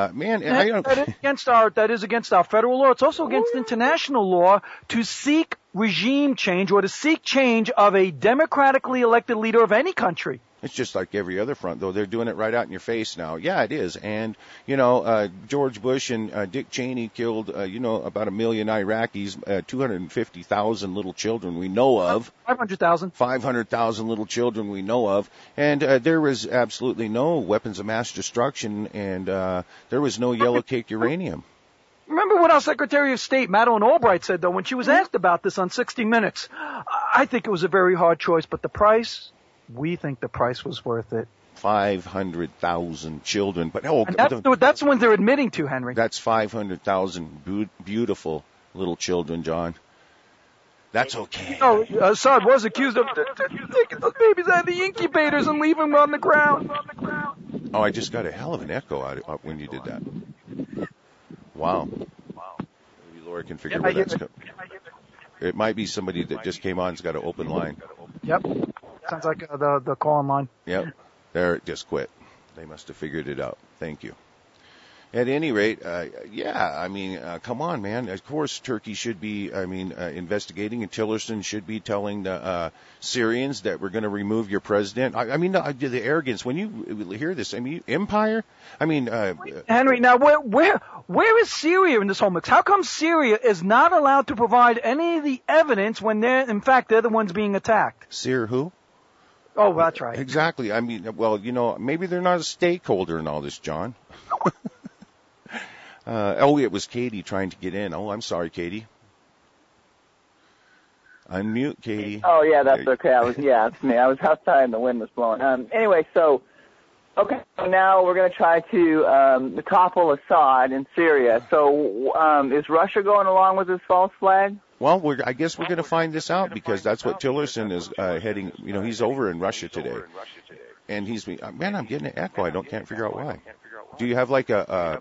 That is against our federal law. It's also against international law to seek regime change or to seek change of a democratically elected leader of any country. It's just like every other front, though. They're doing it right out in your face now. Yeah, it is. And, George Bush and Dick Cheney killed, about 1 million Iraqis, 250,000 little children we know of. 500,000. 500,000 little children we know of. And there was absolutely no weapons of mass destruction, and there was no yellow cake uranium. Remember what our Secretary of State, Madeleine Albright, said, though, when she was asked about this on 60 Minutes. I think it was a very hard choice, but the price... We think the price was worth it. 500,000 children. But that's when they're admitting to, Henry. That's 500,000 beautiful little children, John. That's okay. Assad was accused of taking those babies out of the incubators and leaving them on the ground. Oh, I just got a hell of an echo out when you did that. Wow. Maybe Laura can figure where that's coming. It might be somebody that just came on and has got an open line. Yep. Sounds like the call line. Yep. There, it just quit. They must have figured it out. Thank you. At any rate, come on, man. Of course, Turkey should be, investigating, and Tillerson should be telling the Syrians that we're going to remove your president. the arrogance, when you hear this, empire? Henry, now, Where is Syria in this whole mix? How come Syria is not allowed to provide any of the evidence when in fact, they're the ones being attacked? Syria who? Oh, that's right. Exactly. I mean, well, maybe they're not a stakeholder in all this, John. It was Katie trying to get in. Oh, I'm sorry, Katie. Unmute, Katie. Oh, yeah, that's okay. It's me. I was outside and the wind was blowing. Anyway, so now we're going to try to topple Assad in Syria. So is Russia going along with this false flag? Well, I guess we're going to find this out because that's what Tillerson is heading. He's over in Russia today. And I'm getting an echo. I can't figure out why. Do you have like I'm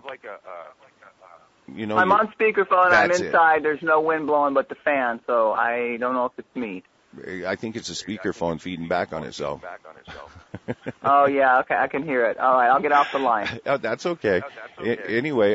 on speakerphone. I'm inside. There's no wind blowing but the fan, so I don't know if it's me. I think it's a speakerphone feeding back on itself. Oh, yeah, okay, I can hear it. All right, I'll get off the line. Oh, that's okay. Anyway,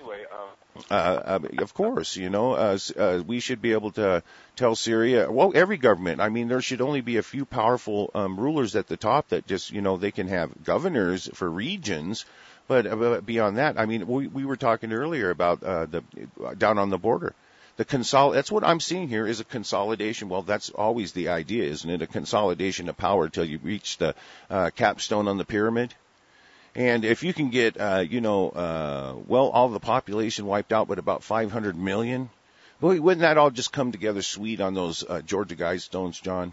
of course, we should be able to tell Syria, well, every government, I mean, there should only be a few powerful rulers at the top that just, they can have governors for regions. But beyond that, I mean, we were talking earlier about down on the border. That's what I'm seeing here is a consolidation. Well, that's always the idea, isn't it? A consolidation of power until you reach the capstone on the pyramid. And if you can get, all the population wiped out, but about 500 million, boy, wouldn't that all just come together sweet on those Georgia Guidestones, John?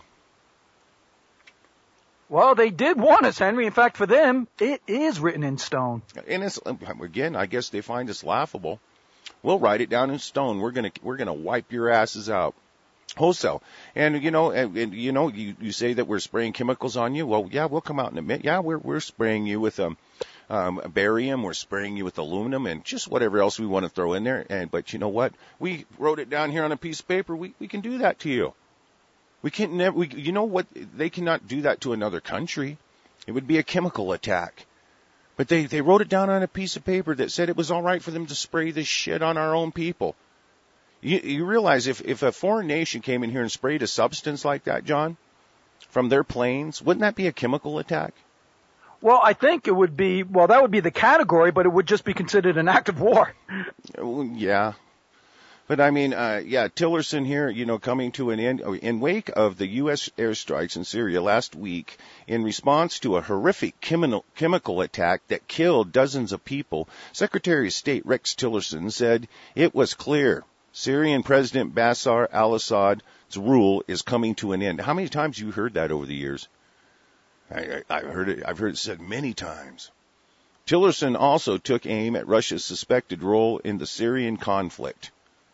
Well, they did warn us, Henry. In fact, for them, it is written in stone. And it's, again, I guess they find us laughable. We'll write it down in stone. We're gonna wipe your asses out, wholesale. And you say that we're spraying chemicals on you. Well, yeah, we'll come out and admit, yeah, we're spraying you with barium, we're spraying you with aluminum, and just whatever else we want to throw in there. But you know what? We wrote it down here on a piece of paper. We can do that to you. We can't never. You know what? They cannot do that to another country. It would be a chemical attack. But they wrote it down on a piece of paper that said it was all right for them to spray this shit on our own people. You realize if a foreign nation came in here and sprayed a substance like that, John, from their planes, wouldn't that be a chemical attack? Well, I think it would be. Well, that would be the category, but it would just be considered an act of war. Yeah. But I mean, Tillerson here, coming to an end in wake of the U.S. airstrikes in Syria last week in response to a horrific chemical attack that killed dozens of people. Secretary of State Rex Tillerson said it was clear Syrian President Bashar al-Assad's rule is coming to an end. How many times have you heard that over the years? I've heard it said many times. Tillerson also took aim at Russia's suspected role in the Syrian conflict.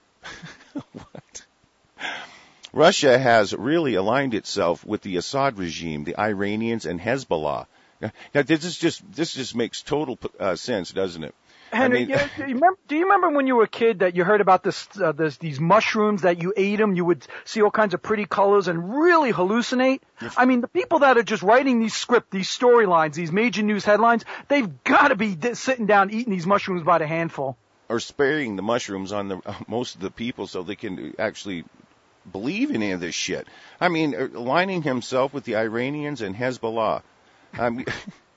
What? Russia has really aligned itself with the Assad regime, the Iranians, and Hezbollah. Now, this just makes total sense, doesn't it? Henry, do you remember when you were a kid that you heard about these mushrooms that you ate them, you would see all kinds of pretty colors and really hallucinate? I mean, the people that are just writing these storylines, these major news headlines, they've got to be sitting down eating these mushrooms by the handful. Or spraying the mushrooms on most of the people so they can actually believe in any of this shit. I mean, aligning himself with the Iranians and Hezbollah. I mean,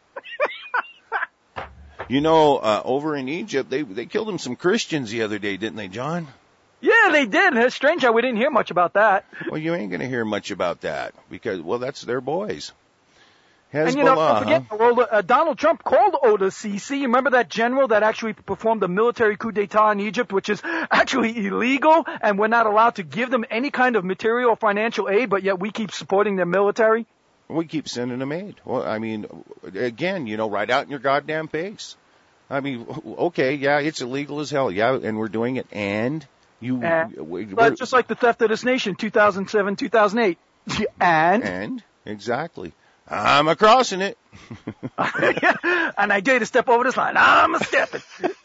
over in Egypt, they killed some Christians the other day, didn't they, John? Yeah, they did. It's strange how we didn't hear much about that. Well, you ain't going to hear much about that because, that's their boys. Hezbollah, and don't forget, Donald Trump called Oda Sisi. You remember that general that actually performed a military coup d'etat in Egypt, which is actually illegal, and we're not allowed to give them any kind of material or financial aid, but yet we keep supporting their military? We keep sending them aid. Well, I mean, again, right out in your goddamn face. I mean, okay, yeah, it's illegal as hell, yeah, and we're doing it, and but just like the theft of this nation, 2007, 2008, and exactly. I'm a-crossing it. And I dare to step over this line. I'm a-stepping.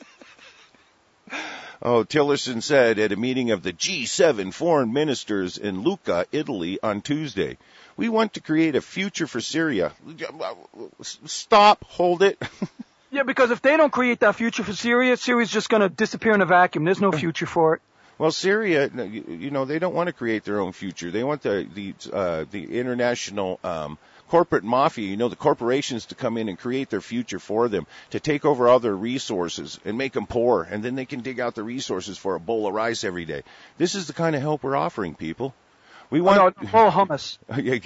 Tillerson said at a meeting of the G7 foreign ministers in Lucca, Italy on Tuesday, we want to create a future for Syria. Stop. Hold it. Yeah, because if they don't create that future for Syria, Syria's just going to disappear in a vacuum. There's no future for it. Well, Syria, they don't want to create their own future. They want the international corporate mafia, the corporations to come in and create their future for them, to take over all their resources and make them poor, and then they can dig out the resources for a bowl of rice every day. This is the kind of help we're offering people. We want hummus.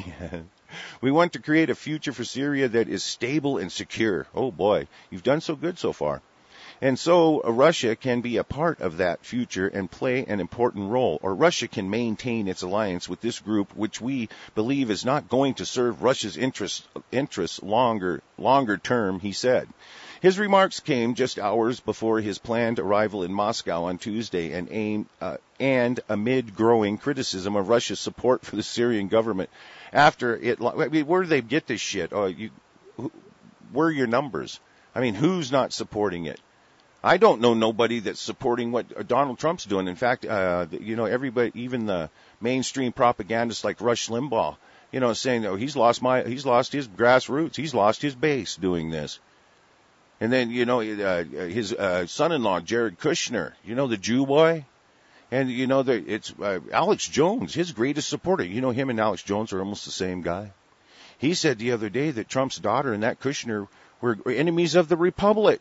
We want to create a future for Syria that is stable and secure. Oh boy, you've done so good so far. And so Russia can be a part of that future and play an important role, or Russia can maintain its alliance with this group, which we believe is not going to serve Russia's interests longer term, he said. His remarks came just hours before his planned arrival in Moscow on Tuesday and amid growing criticism of Russia's support for the Syrian government after it. I mean, where do they get this shit? Where are your numbers? I mean, who's not supporting it? I don't know nobody that's supporting what Donald Trump's doing. In fact, everybody, even the mainstream propagandists like Rush Limbaugh, saying that he's lost his grassroots, he's lost his base doing this. And then, his son-in-law, Jared Kushner, the Jew boy. And, it's Alex Jones, his greatest supporter. Him and Alex Jones are almost the same guy. He said the other day that Trump's daughter and that Kushner were enemies of the Republic.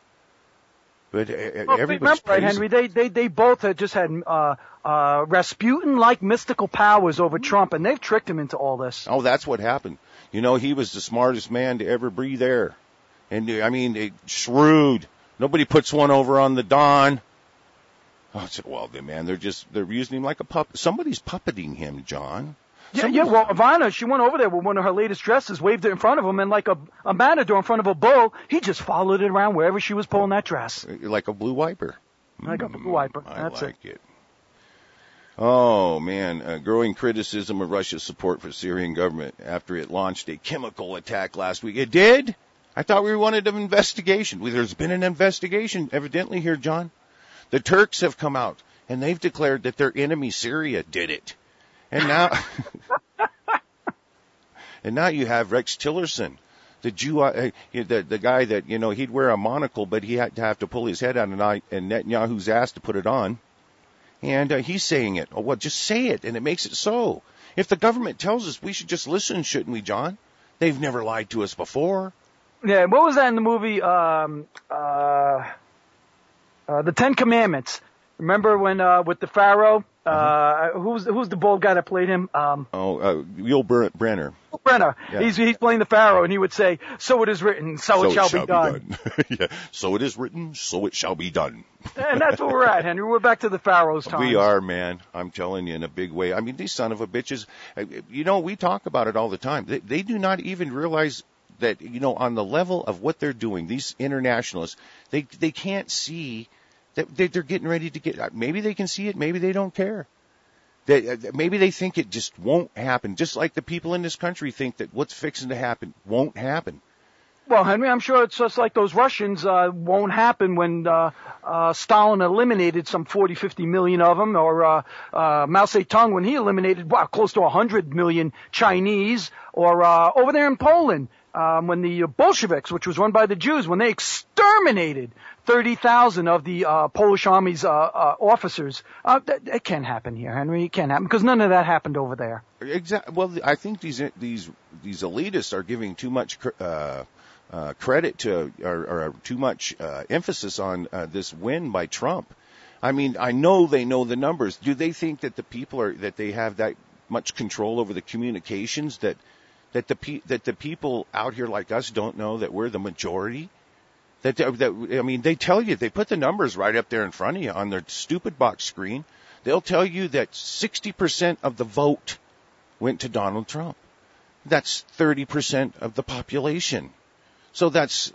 But everybody's remember, Henry, they both had just had Rasputin-like mystical powers over Trump, and they've tricked him into all this. Oh, that's what happened. He was the smartest man to ever breathe air. And, shrewd. Nobody puts one over on the Don. Oh, I said, well, man, they're using him like a puppet. Somebody's puppeting him, John. Yeah, well, Ivana, she went over there with one of her latest dresses, waved it in front of him, and like a matador in front of a bull, he just followed it around wherever she was pulling that dress. Like a blue wiper. Like a blue wiper. That's I like it. Oh, man, growing criticism of Russia's support for Syrian government after it launched a chemical attack last week. It did? I thought we wanted an investigation. Well, there's been an investigation evidently here, John. The Turks have come out, and they've declared that their enemy Syria did it. And now, you have Rex Tillerson, the Jew, the guy that, he'd wear a monocle, but he had to have to pull his head out and Netanyahu's ass to put it on. And he's saying it. Oh, well, just say it, and it makes it so. If the government tells us, we should just listen, shouldn't we, John? They've never lied to us before. Yeah, what was that in the movie, The Ten Commandments? Remember when, with the Pharaoh, who's the bald guy that played him? Yul Brenner. Brenner. Yeah. He's playing the Pharaoh, and he would say, so it is written, so it shall be done. Yeah. So it is written, so it shall be done. And that's where we're at, Henry. We're back to the Pharaoh's time. We are, man. I'm telling you, in a big way. I mean, these son of a bitches, we talk about it all the time. They do not even realize that, on the level of what they're doing, these internationalists, they can't see that they're getting ready to get, maybe they can see it, maybe they don't care. Maybe they think it just won't happen, just like the people in this country think that what's fixing to happen won't happen. Well, Henry, I'm sure it's just like those Russians won't happen when Stalin eliminated some 40, 50 million of them, or Mao Zedong when he eliminated close to 100 million Chinese, or over there in Poland when the Bolsheviks, which was run by the Jews, when they exterminated 30,000 of the Polish army's officers. It can't happen here, Henry. It can't happen because none of that happened over there. Exactly. Well, I think these elitists are giving too much credit to or too much emphasis on this win by Trump. I mean, I know they know the numbers. Do they think that the people that they have that much control over the communications that the people out here like us don't know that we're the majority? They tell you, they put the numbers right up there in front of you on their stupid box screen. They'll tell you that 60% of the vote went to Donald Trump. That's 30% of the population. So that's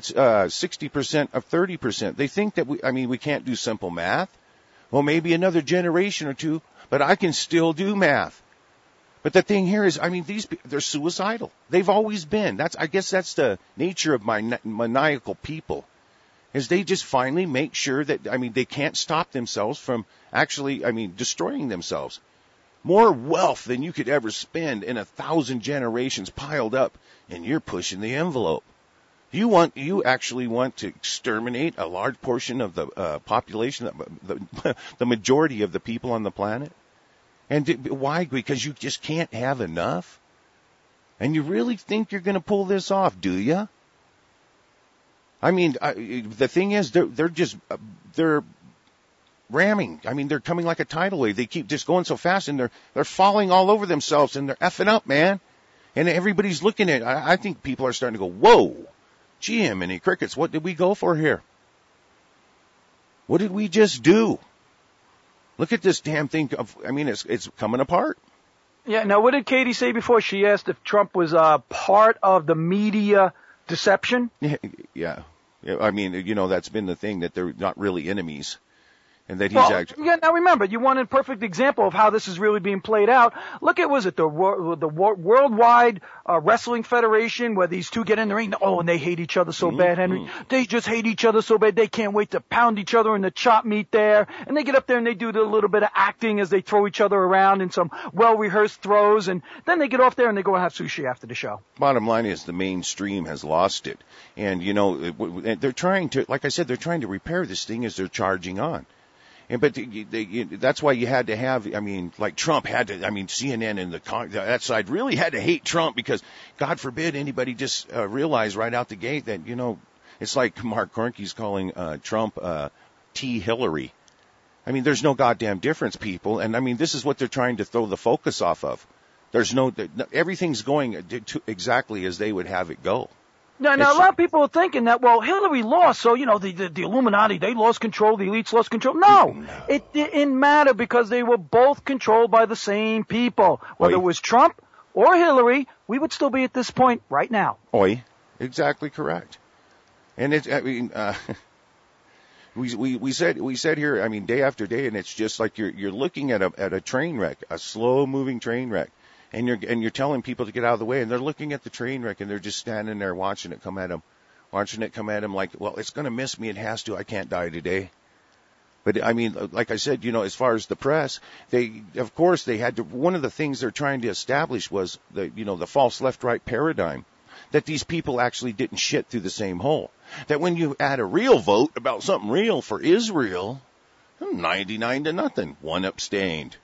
60% of 30%. They think that we can't do simple math. Well, maybe another generation or two, but I can still do math. But the thing here is, they're suicidal. They've always been. I guess that's the nature of maniacal people, is they just finally make sure that, they can't stop themselves from actually, destroying themselves. More wealth than you could ever spend in 1,000 generations piled up, and you're pushing the envelope. You actually want to exterminate a large portion of the population, the majority of the people on the planet? And why? Because you just can't have enough? And you really think you're going to pull this off, do you? I mean, the thing is, they're ramming. I mean, they're coming like a tidal wave. They keep just going so fast, and they're falling all over themselves, and they're effing up, man. And everybody's looking at it. I think people are starting to go, whoa, GM crickets, what did we go for here? What did we just do? Look at this damn thing. I mean, it's coming apart. Yeah, now what did Katie say before? She asked if Trump was part of the media deception? Yeah. I mean, you know, that's been the thing, that they're not really enemies. And that he's actually... Yeah, now remember, you want a perfect example of how this is really being played out. Look at, was it the Worldwide Wrestling Federation, where these two get in the ring, and they hate each other so bad, Henry. They just hate each other so bad, they can't wait to pound each other in the chop meat there. And they get up there and they do a little bit of acting as they throw each other around in some well-rehearsed throws. And then they get off there and they go and have sushi after the show. Bottom line is the mainstream has lost it. And, you know, they're trying to, like I said, they're trying to repair this thing as they're charging on. But that's why you had to have, I mean, like Trump had to, I mean, CNN and that side really had to hate Trump, because God forbid anybody just realize right out the gate that, you know, it's like Mark Kroenke's calling Trump T. Hillary. I mean, there's no goddamn difference, people. And I mean, this is what they're trying to throw the focus off of. Everything's going to exactly as they would have it go. Now, a lot of people are thinking that, well, Hillary lost, so, you know, the Illuminati, they lost control, the elites lost control. No, it didn't matter, because they were both controlled by the same people. Whether it was Trump or Hillary, we would still be at this point right now. Exactly correct. And it's, I mean, we said here, I mean, day after day, and it's just like you're looking at a train wreck, a slow moving train wreck. And you're telling people to get out of the way, and they're looking at the train wreck, and they're just standing there watching it come at them like, well, it's going to miss me. It has to. I can't die today. But I mean, like I said, you know, as far as the press, of course they had to. One of the things they're trying to establish was the false left-right paradigm, that these people actually didn't shit through the same hole. That when you add a real vote about something real for Israel, 99-0, one abstained.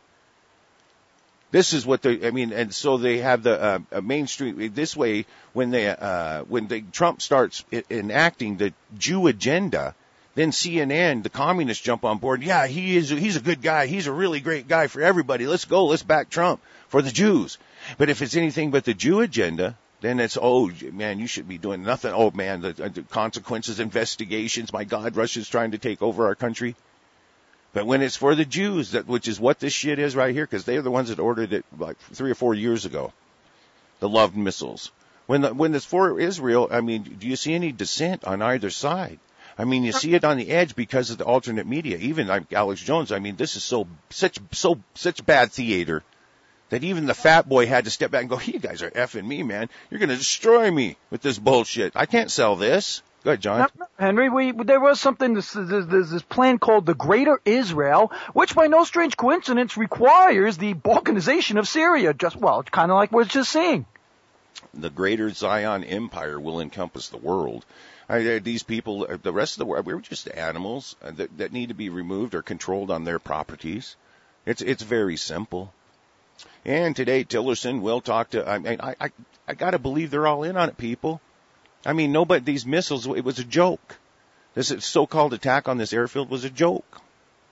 This is what and so they have the mainstream this way. When Trump starts enacting the Jew agenda, then CNN, the communists, jump on board. Yeah, he's a good guy. He's a really great guy for everybody. Let's back Trump for the Jews. But if it's anything but the Jew agenda, then it's, oh man, you should be doing nothing. Oh man, the consequences, investigations. My God, Russia's trying to take over our country. But when it's for the Jews, which is what this shit is right here, because they're the ones that ordered it like 3 or 4 years ago, the Love missiles. When it's for Israel, I mean, do you see any dissent on either side? I mean, you see it on the edge because of the alternate media. Even like Alex Jones, I mean, this is such bad theater that even the fat boy had to step back and go, you guys are effing me, man. You're going to destroy me with this bullshit. I can't sell this. Go ahead, John. Now, Henry, there was something, there's this plan called the Greater Israel, which by no strange coincidence requires the balkanization of Syria, kind of like we're just seeing. The Greater Zion Empire will encompass the world. These people, the rest of the world, we're just animals that need to be removed or controlled on their properties. It's very simple. And today, Tillerson will talk to, I gotta believe they're all in on it, people. I mean, these missiles, it was a joke. This so-called attack on this airfield was a joke.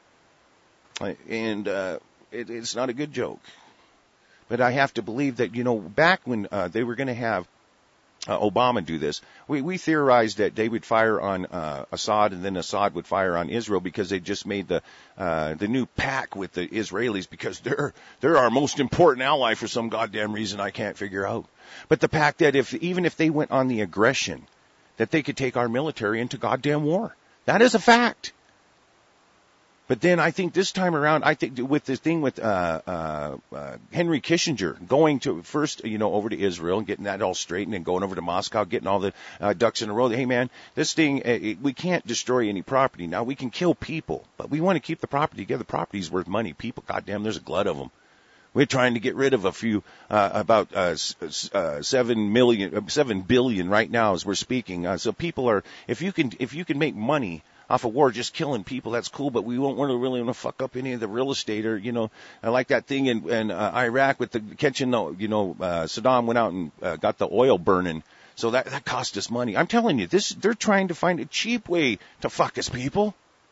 And it's not a good joke. But I have to believe that, back when they were going to have Obama do this, we theorized that they would fire on Assad, and then Assad would fire on Israel, because they just made the new pact with the Israelis, because they're our most important ally for some goddamn reason I can't figure out. But the pact that even if they went on the aggression, that they could take our military into goddamn war. That is a fact. But then I think this time around, with this thing with Henry Kissinger going to first, over to Israel and getting that all straightened, and going over to Moscow, getting all the ducks in a row. Hey man, this thing, we can't destroy any property. Now we can kill people, but we want to keep the property together. The property's worth money. People, goddamn, there's a glut of them. We're trying to get rid of a few, about 7 billion right now as we're speaking. So people are, if you can make money off of war, just killing people. That's cool, but we won't really want to fuck up any of the real estate or, I like that thing in Iraq with the catching, Saddam went out and got the oil burning. So that cost us money. I'm telling you, they're trying to find a cheap way to fuck us, people.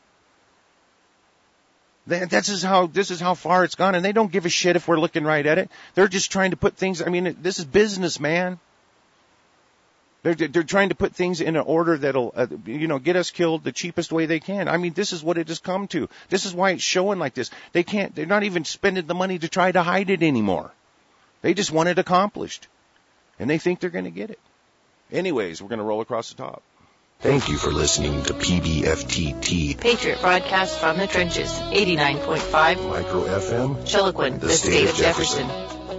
This is how far it's gone, and they don't give a shit if we're looking right at it. They're just trying to put things, this is business, man. They're trying to put things in an order that'll, get us killed the cheapest way they can. This is what it has come to. This is why it's showing like this. They're not even spending the money to try to hide it anymore. They just want it accomplished. And they think they're going to get it. Anyways, we're going to roll across the top. Thank you for listening to PBFTT. Patriot broadcast from the trenches, 89.5 Micro FM. Chiloquin, the state of Jefferson.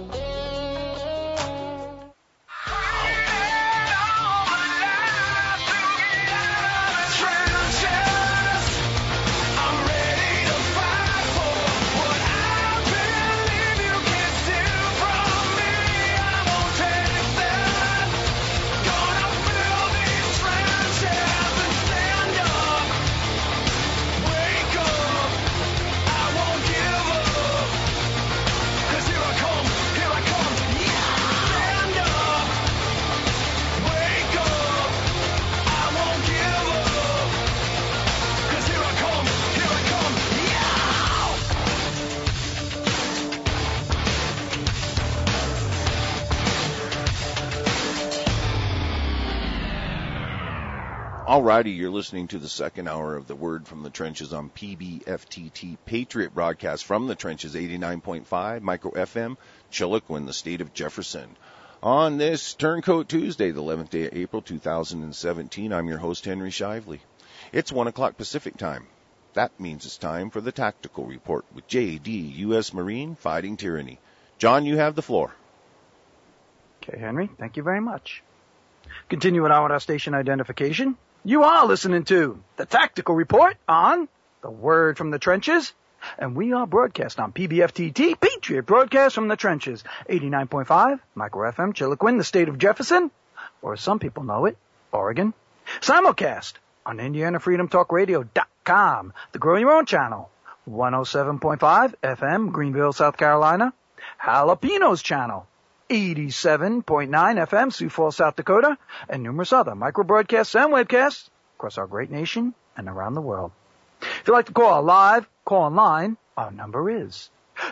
Alrighty, you're listening to the second hour of the Word from the Trenches on PBFTT, Patriot broadcast from the Trenches, 89.5 Micro FM, Chiloquin, the state of Jefferson. On this Turncoat Tuesday, the 11th day of April, 2017, I'm your host, Henry Shively. It's 1 o'clock Pacific time. That means it's time for the Tactical Report with J.D., U.S. Marine, fighting tyranny. John, you have the floor. Okay, Henry, thank you very much. Continuing on with our station identification, you are listening to the Tactical Report on the Word from the Trenches, and we are broadcast on PBFTT, Patriot Broadcast from the Trenches, 89.5 Micro FM, Chiloquin, the state of Jefferson, or as some people know it, Oregon. Simulcast on IndianaFreedomTalkRadio.com, the Grow Your Own channel, 107.5 FM, Greenville, South Carolina, Jalapenos channel, 87.9 FM, Sioux Falls, South Dakota, and numerous other micro-broadcasts and webcasts across our great nation and around the world. If you'd like to call live, call online, our number is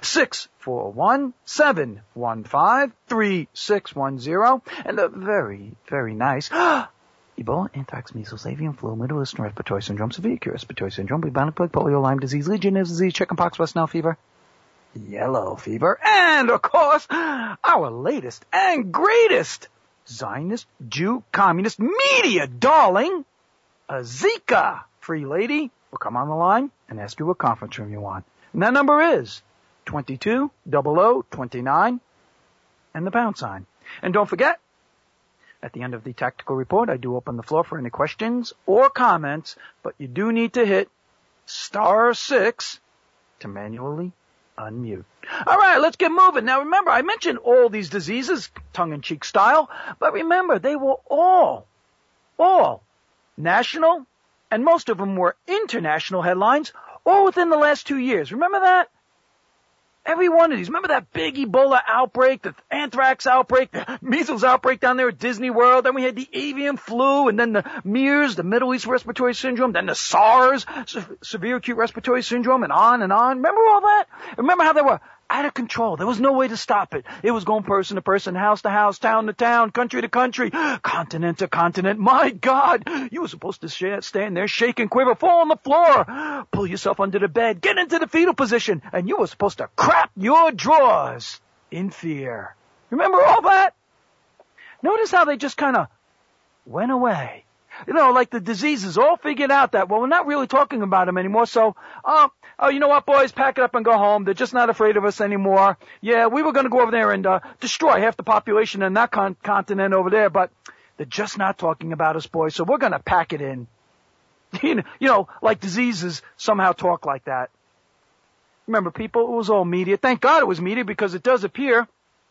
641-715-3610, and a very, very nice Ebola, anthrax, measles, avian flu, Middle Eastern respiratory syndrome, severe acute respiratory syndrome, bubonic plague, polio, Lyme disease, Legionnaires' disease, chickenpox, West Nile fever, yellow fever, and, of course, our latest and greatest Zionist, Jew, communist media darling, a Zika-free lady, will come on the line and ask you what conference room you want. And that number is 220029 and the pound sign. And don't forget, at the end of the Tactical Report, I do open the floor for any questions or comments, but you do need to hit *6 to manually unmute. All right, let's get moving. Now, remember, I mentioned all these diseases, tongue-in-cheek style, but remember, they were all national, and most of them were international headlines, all within the last 2 years. Remember that? Every one of these. Remember that big Ebola outbreak, the anthrax outbreak, the measles outbreak down there at Disney World? Then we had the avian flu, and then the MERS, the Middle East respiratory syndrome, then the SARS, severe acute respiratory syndrome, and on and on. Remember all that? Remember how they were out of control? There was no way to stop it. It was going person to person, house to house, town to town, country to country, continent to continent. My God, you were supposed to stand there, shake and quiver, fall on the floor, pull yourself under the bed, get into the fetal position, and you were supposed to crap your drawers in fear. Remember all that? Notice how they just kind of went away. You know, like the diseases all figured out that, well, we're not really talking about them anymore, so, you know what, boys, pack it up and go home. They're just not afraid of us anymore. Yeah, we were going to go over there and destroy half the population in that continent over there, but they're just not talking about us, boys, so we're going to pack it in. You know, like diseases somehow talk like that. Remember, people, it was all media. Thank God it was media, because it does appear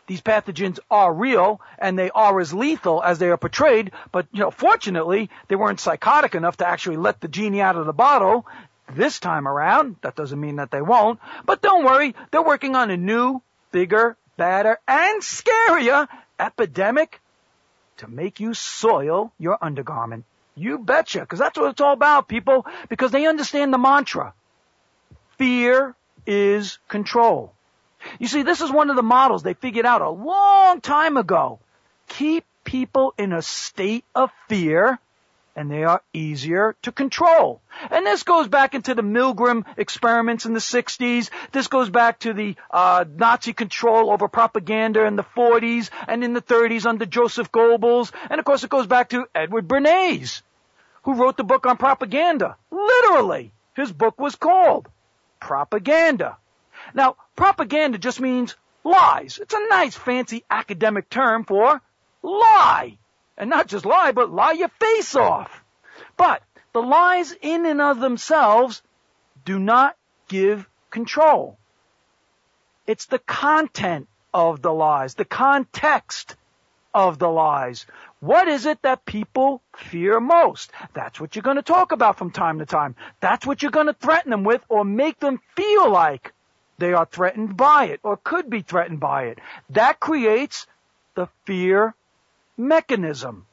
these pathogens are real and they are as lethal as they are portrayed. But, fortunately, they weren't psychotic enough to actually let the genie out of the bottle this time around. That doesn't mean that they won't. But don't worry, they're working on a new, bigger, badder, and scarier epidemic to make you soil your undergarment. You betcha, because that's what it's all about, people, because they understand the mantra. Fear is control. You see, this is one of the models they figured out a long time ago. Keep people in a state of fear, and they are easier to control. And this goes back into the Milgram experiments in the 60s. This goes back to the Nazi control over propaganda in the 40s and in the 30s under Joseph Goebbels. And, of course, it goes back to Edward Bernays, who wrote the book on propaganda. Literally, his book was called Propaganda. Now, propaganda just means lies. It's a nice, fancy academic term for lie. And not just lie, but lie your face off. But the lies in and of themselves do not give control. It's the content of the lies, the context of the lies. What is it that people fear most? That's what you're going to talk about from time to time. That's what you're going to threaten them with or make them feel like they are threatened by it or could be threatened by it. That creates the fear mechanism.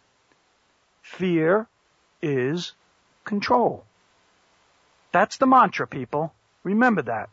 Fear is control. That's the mantra, people. Remember that.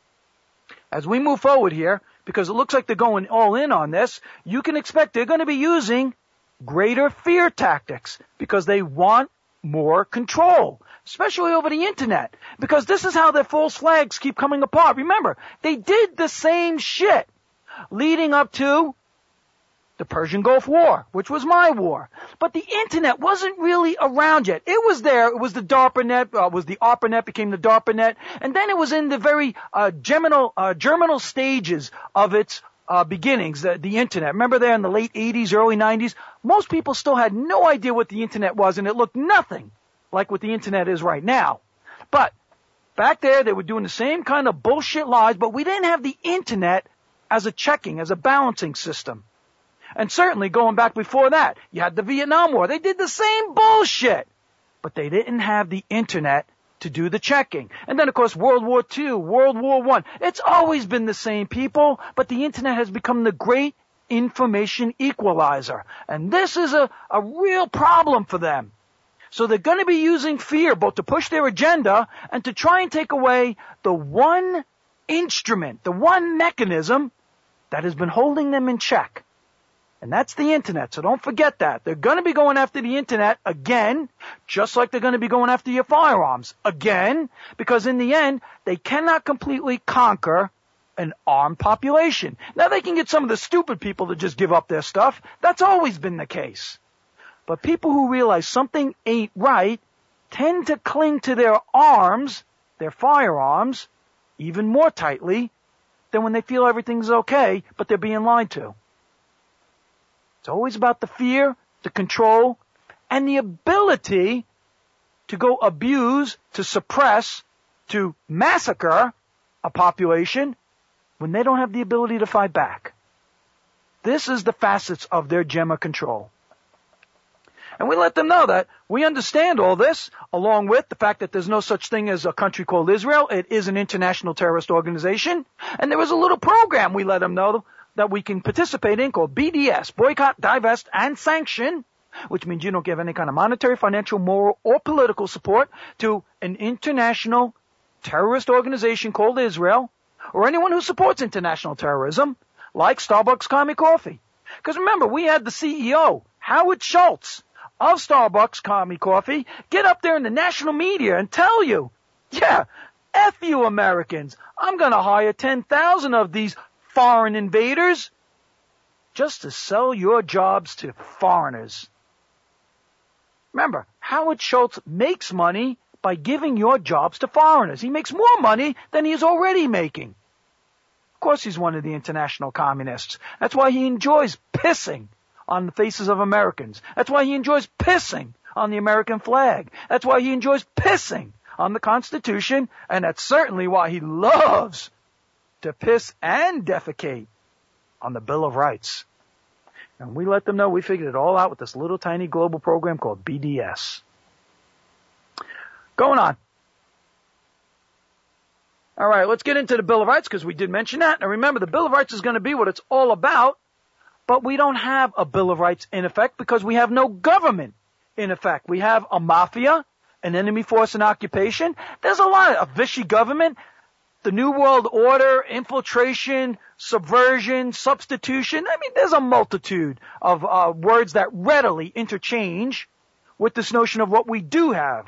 As we move forward here, because it looks like they're going all in on this, you can expect they're going to be using greater fear tactics because they want more control, especially over the internet, because this is how their false flags keep coming apart. Remember, they did the same shit leading up to the Persian Gulf War, which was my war. But the internet wasn't really around yet. It was there. It was the DARPANET, was the ARPANET, became the DARPANET, and then it was in the very germinal stages of its beginnings, the internet. Remember there in the late 80s, early 90s? Most people still had no idea what the internet was, and it looked nothing like what the internet is right now. But back there, they were doing the same kind of bullshit lies, but we didn't have the internet as a checking, as a balancing system. And certainly going back before that, you had the Vietnam War. They did the same bullshit, but they didn't have the internet to do the checking. And then, of course, World War II, World War I. It's always been the same, people, but the internet has become the great information equalizer. And this is a real problem for them. So they're going to be using fear both to push their agenda and to try and take away the one instrument, the one mechanism that has been holding them in check. And that's the internet, so don't forget that. They're going to be going after the internet again, just like they're going to be going after your firearms again, because in the end, they cannot completely conquer an armed population. Now, they can get some of the stupid people to just give up their stuff. That's always been the case. But people who realize something ain't right tend to cling to their arms, their firearms, even more tightly than when they feel everything's okay, but they're being lied to. It's always about the fear, the control, and the ability to go abuse, to suppress, to massacre a population when they don't have the ability to fight back. This is the facets of their gem of control. And we let them know that we understand all this, along with the fact that there's no such thing as a country called Israel. It is an international terrorist organization. And there was a little program we let them know that we can participate in called BDS, Boycott, Divest, and Sanction, which means you don't give any kind of monetary, financial, moral, or political support to an international terrorist organization called Israel, or anyone who supports international terrorism, like Starbucks Commie Coffee. Because remember, we had the CEO, Howard Schultz, of Starbucks Commie Coffee, get up there in the national media and tell you, yeah, F you Americans, I'm going to hire 10,000 of these foreign invaders just to sell your jobs to foreigners. Remember, Howard Schultz makes money by giving your jobs to foreigners. He makes more money than he is already making. Of course he's one of the international communists. That's why he enjoys pissing on the faces of Americans. That's why he enjoys pissing on the American flag. That's why he enjoys pissing on the Constitution, and that's certainly why he loves to piss and defecate on the Bill of Rights. And we let them know we figured it all out with this little tiny global program called BDS. Going on. All right, let's get into the Bill of Rights because we did mention that. And remember, the Bill of Rights is going to be what it's all about, but we don't have a Bill of Rights in effect because we have no government in effect. We have a mafia, an enemy force in occupation. There's a lot of Vichy government, the New World Order, infiltration, subversion, substitution. I mean, there's a multitude of words that readily interchange with this notion of what we do have.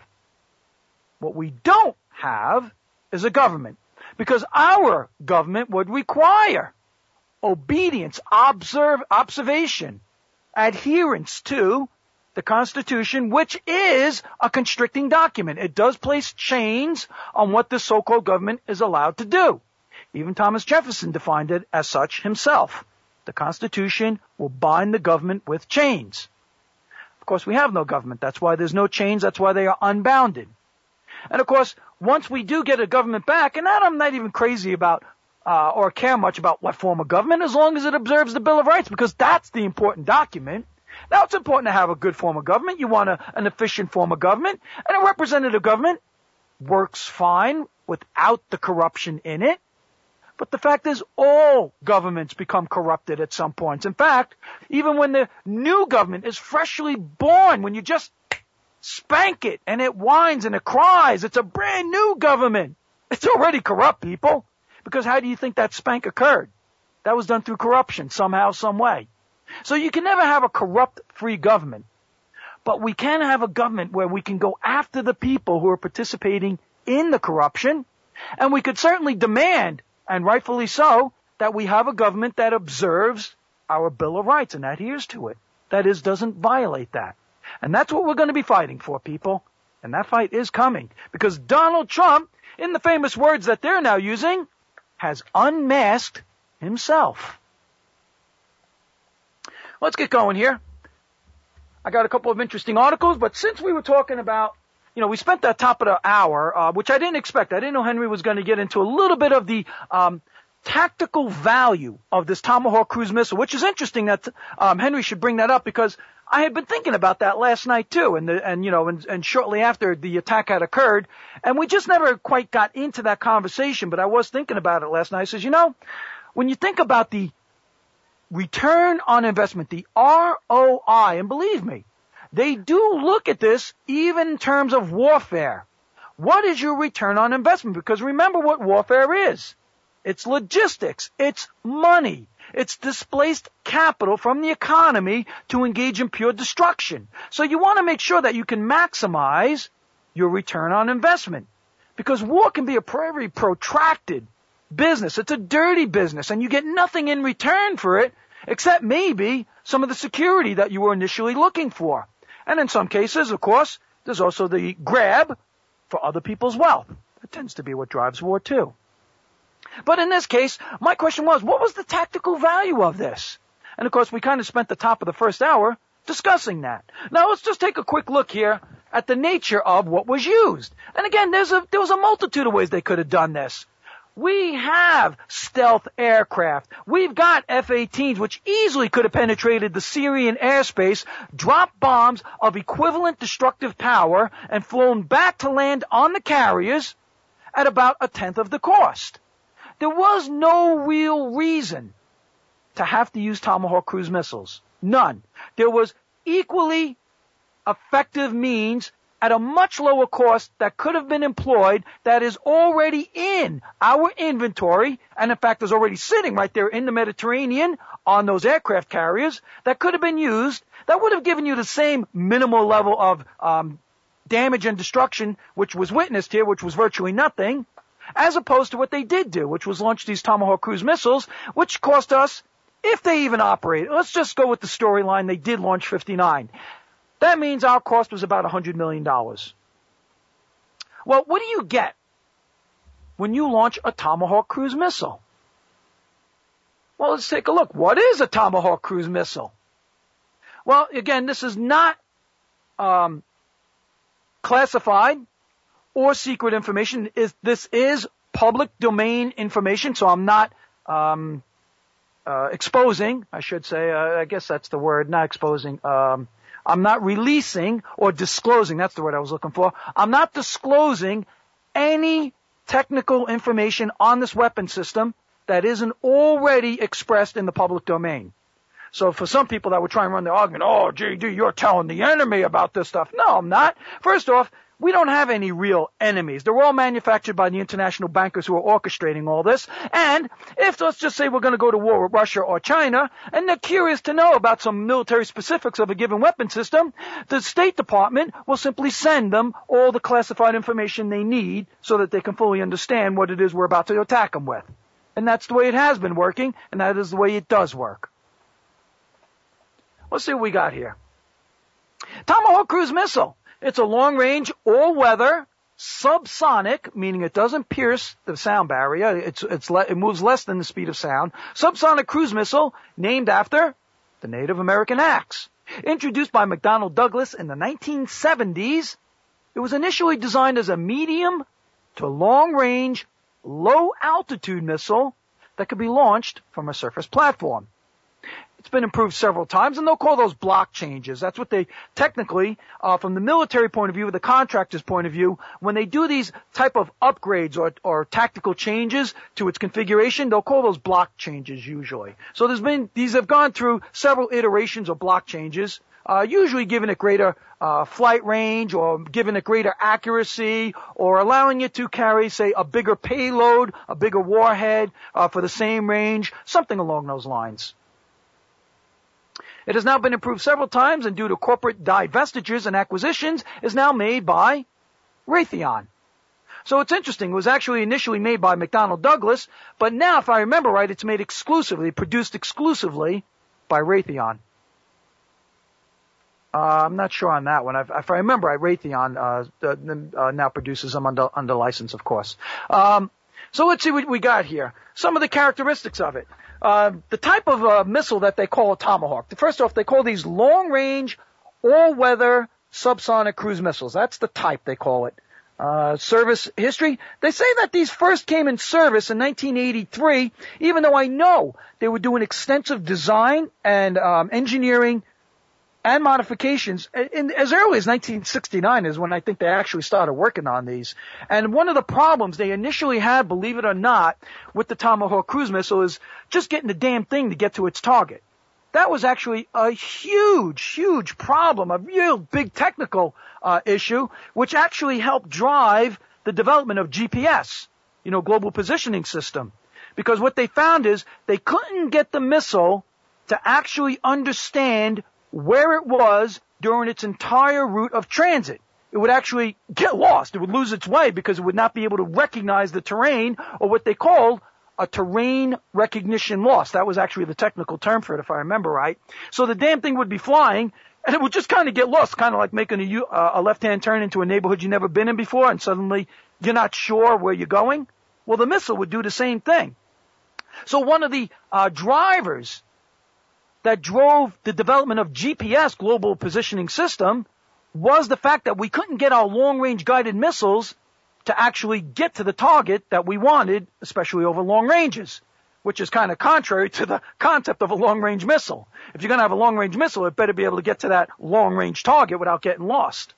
What we don't have is a government, because our government would require obedience, observation, adherence to the Constitution, which is a constricting document. It does place chains on what this so-called government is allowed to do. Even Thomas Jefferson defined it as such himself. The Constitution will bind the government with chains. Of course, we have no government. That's why there's no chains. That's why they are unbounded. And of course, once we do get a government back, and that I'm not even crazy about or care much about what form of government, as long as it observes the Bill of Rights, because that's the important document. Now, it's important to have a good form of government. You want an efficient form of government, and a representative government works fine without the corruption in it. But the fact is, all governments become corrupted at some points. In fact, even when the new government is freshly born, when you just spank it and it whines and it cries, it's a brand new government. It's already corrupt, people. Because how do you think that spank occurred? That was done through corruption, somehow, some way. So you can never have a corrupt-free government. But we can have a government where we can go after the people who are participating in the corruption. And we could certainly demand, and rightfully so, that we have a government that observes our Bill of Rights and adheres to it. That is, doesn't violate that. And that's what we're going to be fighting for, people. And that fight is coming. Because Donald Trump, in the famous words that they're now using, has unmasked himself. Let's get going here. I got a couple of interesting articles, but since we were talking about, we spent that top of the hour, which I didn't expect. I didn't know Henry was going to get into a little bit of the tactical value of this Tomahawk cruise missile, which is interesting that Henry should bring that up because I had been thinking about that last night too, and shortly after the attack had occurred, and we just never quite got into that conversation. But I was thinking about it last night. I says, when you think about the return on investment, the ROI, and believe me, they do look at this even in terms of warfare. What is your return on investment? Because remember what warfare is. It's logistics. It's money. It's displaced capital from the economy to engage in pure destruction. So you want to make sure that you can maximize your return on investment. Because war can be a very protracted business. It's a dirty business, and you get nothing in return for it except maybe some of the security that you were initially looking for. And in some cases, of course, there's also the grab for other people's wealth. That tends to be what drives war too. But in this case, my question was, what was the tactical value of this? And of course, we kind of spent the top of the first hour discussing that. Now let's just take a quick look here at the nature of what was used. And again, there was a multitude of ways they could have done this. We have stealth aircraft. We've got F-18s, which easily could have penetrated the Syrian airspace, dropped bombs of equivalent destructive power, and flown back to land on the carriers at about a tenth of the cost. There was no real reason to have to use Tomahawk cruise missiles. None. There was equally effective means at a much lower cost that could have been employed that is already in our inventory, and in fact is already sitting right there in the Mediterranean on those aircraft carriers that could have been used, that would have given you the same minimal level of damage and destruction which was witnessed here, which was virtually nothing, as opposed to what they did do, which was launch these Tomahawk cruise missiles, which cost us, if they even operate, let's just go with the storyline, they did launch 59. That means our cost was about $100 million. Well, what do you get when you launch a Tomahawk cruise missile? Well, let's take a look. What is a Tomahawk cruise missile? Well, again, this is not classified or secret information. This is public domain information, so I'm not exposing, I should say, I guess that's the word, not exposing, I'm not releasing or disclosing, that's the word I was looking for. I'm not disclosing any technical information on this weapon system that isn't already expressed in the public domain. So for some people that would try and run the argument, oh, JD, you're telling the enemy about this stuff. No, I'm not. First off, we don't have any real enemies. They're all manufactured by the international bankers who are orchestrating all this. And if, let's just say, we're going to go to war with Russia or China, and they're curious to know about some military specifics of a given weapon system, the State Department will simply send them all the classified information they need so that they can fully understand what it is we're about to attack them with. And that's the way it has been working, and that is the way it does work. Let's see what we got here. Tomahawk cruise missile. It's a long-range, all-weather, subsonic, meaning it doesn't pierce the sound barrier. It moves less than the speed of sound. Subsonic cruise missile named after the Native American axe. Introduced by McDonnell Douglas in the 1970s, it was initially designed as a medium to long-range, low-altitude missile that could be launched from a surface platform. It's been improved several times, and they'll call those block changes. That's what they technically, from the military point of view, or the contractor's point of view, when they do these type of upgrades or tactical changes to its configuration, they'll call those block changes usually. So these have gone through several iterations of block changes, usually giving it greater flight range or giving it greater accuracy or allowing it to carry, say, a bigger payload, a bigger warhead for the same range, something along those lines. It has now been improved several times and due to corporate divestitures and acquisitions is now made by Raytheon. So it's interesting. It was actually initially made by McDonnell Douglas, but now, if I remember right, it's made exclusively, produced exclusively by Raytheon. I'm not sure on that one. If I remember right, Raytheon now produces them under license, of course. So let's see what we got here. Some of the characteristics of it. The type of missile that they call a Tomahawk. First off, they call these long-range, all-weather subsonic cruise missiles. That's the type they call it. Service history. They say that these first came in service in 1983, even though I know they were doing extensive design and engineering and modifications as early as 1969 is when I think they actually started working on these. And one of the problems they initially had, believe it or not, with the Tomahawk cruise missile is just getting the damn thing to get to its target. That was actually a huge, huge problem, a real big technical issue, which actually helped drive the development of GPS, Global Positioning System. Because what they found is they couldn't get the missile to actually understand where it was during its entire route of transit. It would actually get lost. It would lose its way because it would not be able to recognize the terrain, or what they called a terrain recognition loss. That was actually the technical term for it, if I remember right. So the damn thing would be flying, and it would just kind of get lost, kind of like making a left-hand turn into a neighborhood you've never been in before, and suddenly you're not sure where you're going. Well, the missile would do the same thing. So one of the drivers that drove the development of GPS, Global Positioning System, was the fact that we couldn't get our long-range guided missiles to actually get to the target that we wanted, especially over long ranges, which is kind of contrary to the concept of a long-range missile. If you're going to have a long-range missile, it better be able to get to that long-range target without getting lost.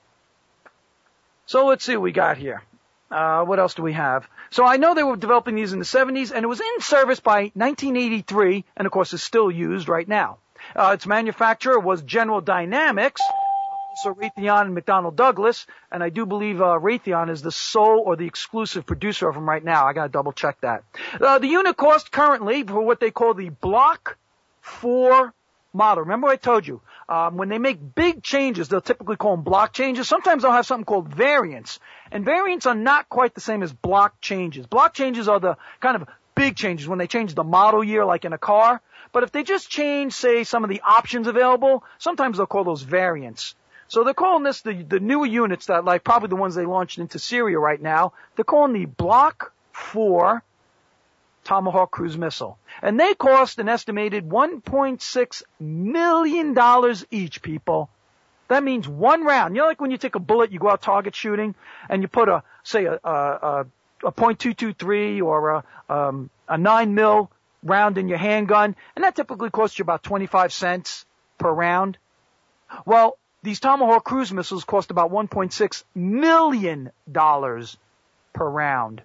So let's see what we got here. What else do we have? So I know they were developing these in the 70s, and it was in service by 1983, and of course is still used right now. Its manufacturer was General Dynamics, also Raytheon and McDonnell Douglas, and I do believe Raytheon is the sole or the exclusive producer of them right now. I got to double check that. The unit cost currently for what they call the Block 4 model. Remember I told you, when they make big changes, they'll typically call them block changes. Sometimes they'll have something called variants. And variants are not quite the same as block changes. Block changes are the kind of big changes when they change the model year, like in a car. But if they just change, say, some of the options available, sometimes they'll call those variants. So they're calling this the newer units that, like probably the ones they launched into Syria right now, they're calling the Block 4 Tomahawk cruise missile. And they cost an estimated $1.6 million each, people. That means one round. Like when you take a bullet, you go out target shooting, and you put a .223 or a 9 mil round in your handgun, and that typically costs you about 25 cents per round. Well, these Tomahawk cruise missiles cost about $1.6 million per round.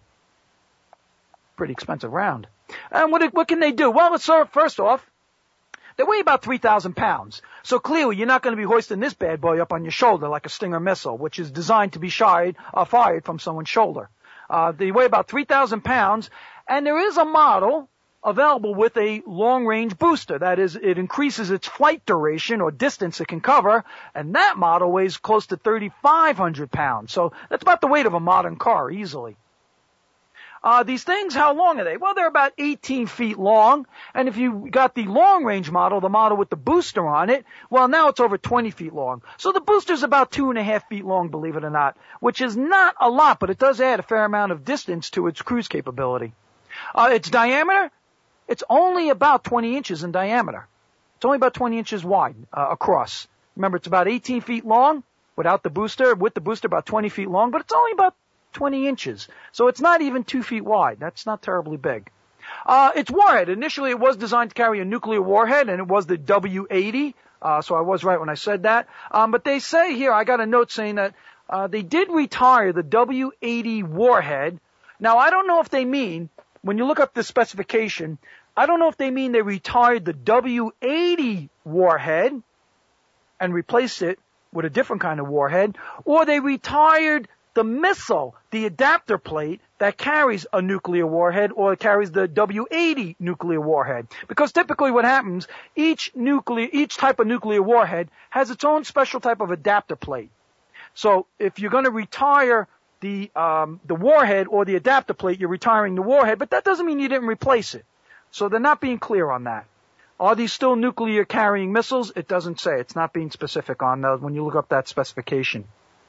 Pretty expensive round. And what can they do? Well, first off, they weigh about 3,000 pounds. So clearly, you're not going to be hoisting this bad boy up on your shoulder like a Stinger missile, which is designed to be fired from someone's shoulder. They weigh about 3,000 pounds, and there is a model available with a long-range booster. That is, it increases its flight duration or distance it can cover, and that model weighs close to 3,500 pounds. So that's about the weight of a modern car, easily. These things, how long are they? Well, they're about 18 feet long, and if you got the long-range model, the model with the booster on it, well, now it's over 20 feet long. So the booster's about 2.5 feet long, believe it or not, which is not a lot, but it does add a fair amount of distance to its cruise capability. Its diameter, it's only about 20 inches in diameter. It's only about 20 inches wide across. Remember, it's about 18 feet long without the booster. With the booster, about 20 feet long, but it's only about 20 inches. So it's not even 2 feet wide. That's not terribly big. Its warhead, initially it was designed to carry a nuclear warhead, and it was the W-80. So I was right when I said that. But they say here, I got a note saying that they did retire the W-80 warhead. Now, I don't know if they mean, when you look up the specification, I don't know if they mean they retired the W-80 warhead and replaced it with a different kind of warhead, or they retired the missile, the adapter plate that carries a nuclear warhead or carries the W-80 nuclear warhead. Because typically what happens, each type of nuclear warhead has its own special type of adapter plate. So if you're going to retire the warhead or the adapter plate, you're retiring the warhead, but that doesn't mean you didn't replace it. So they're not being clear on that. Are these still nuclear carrying missiles? It doesn't say. It's not being specific on those when you look up that specification.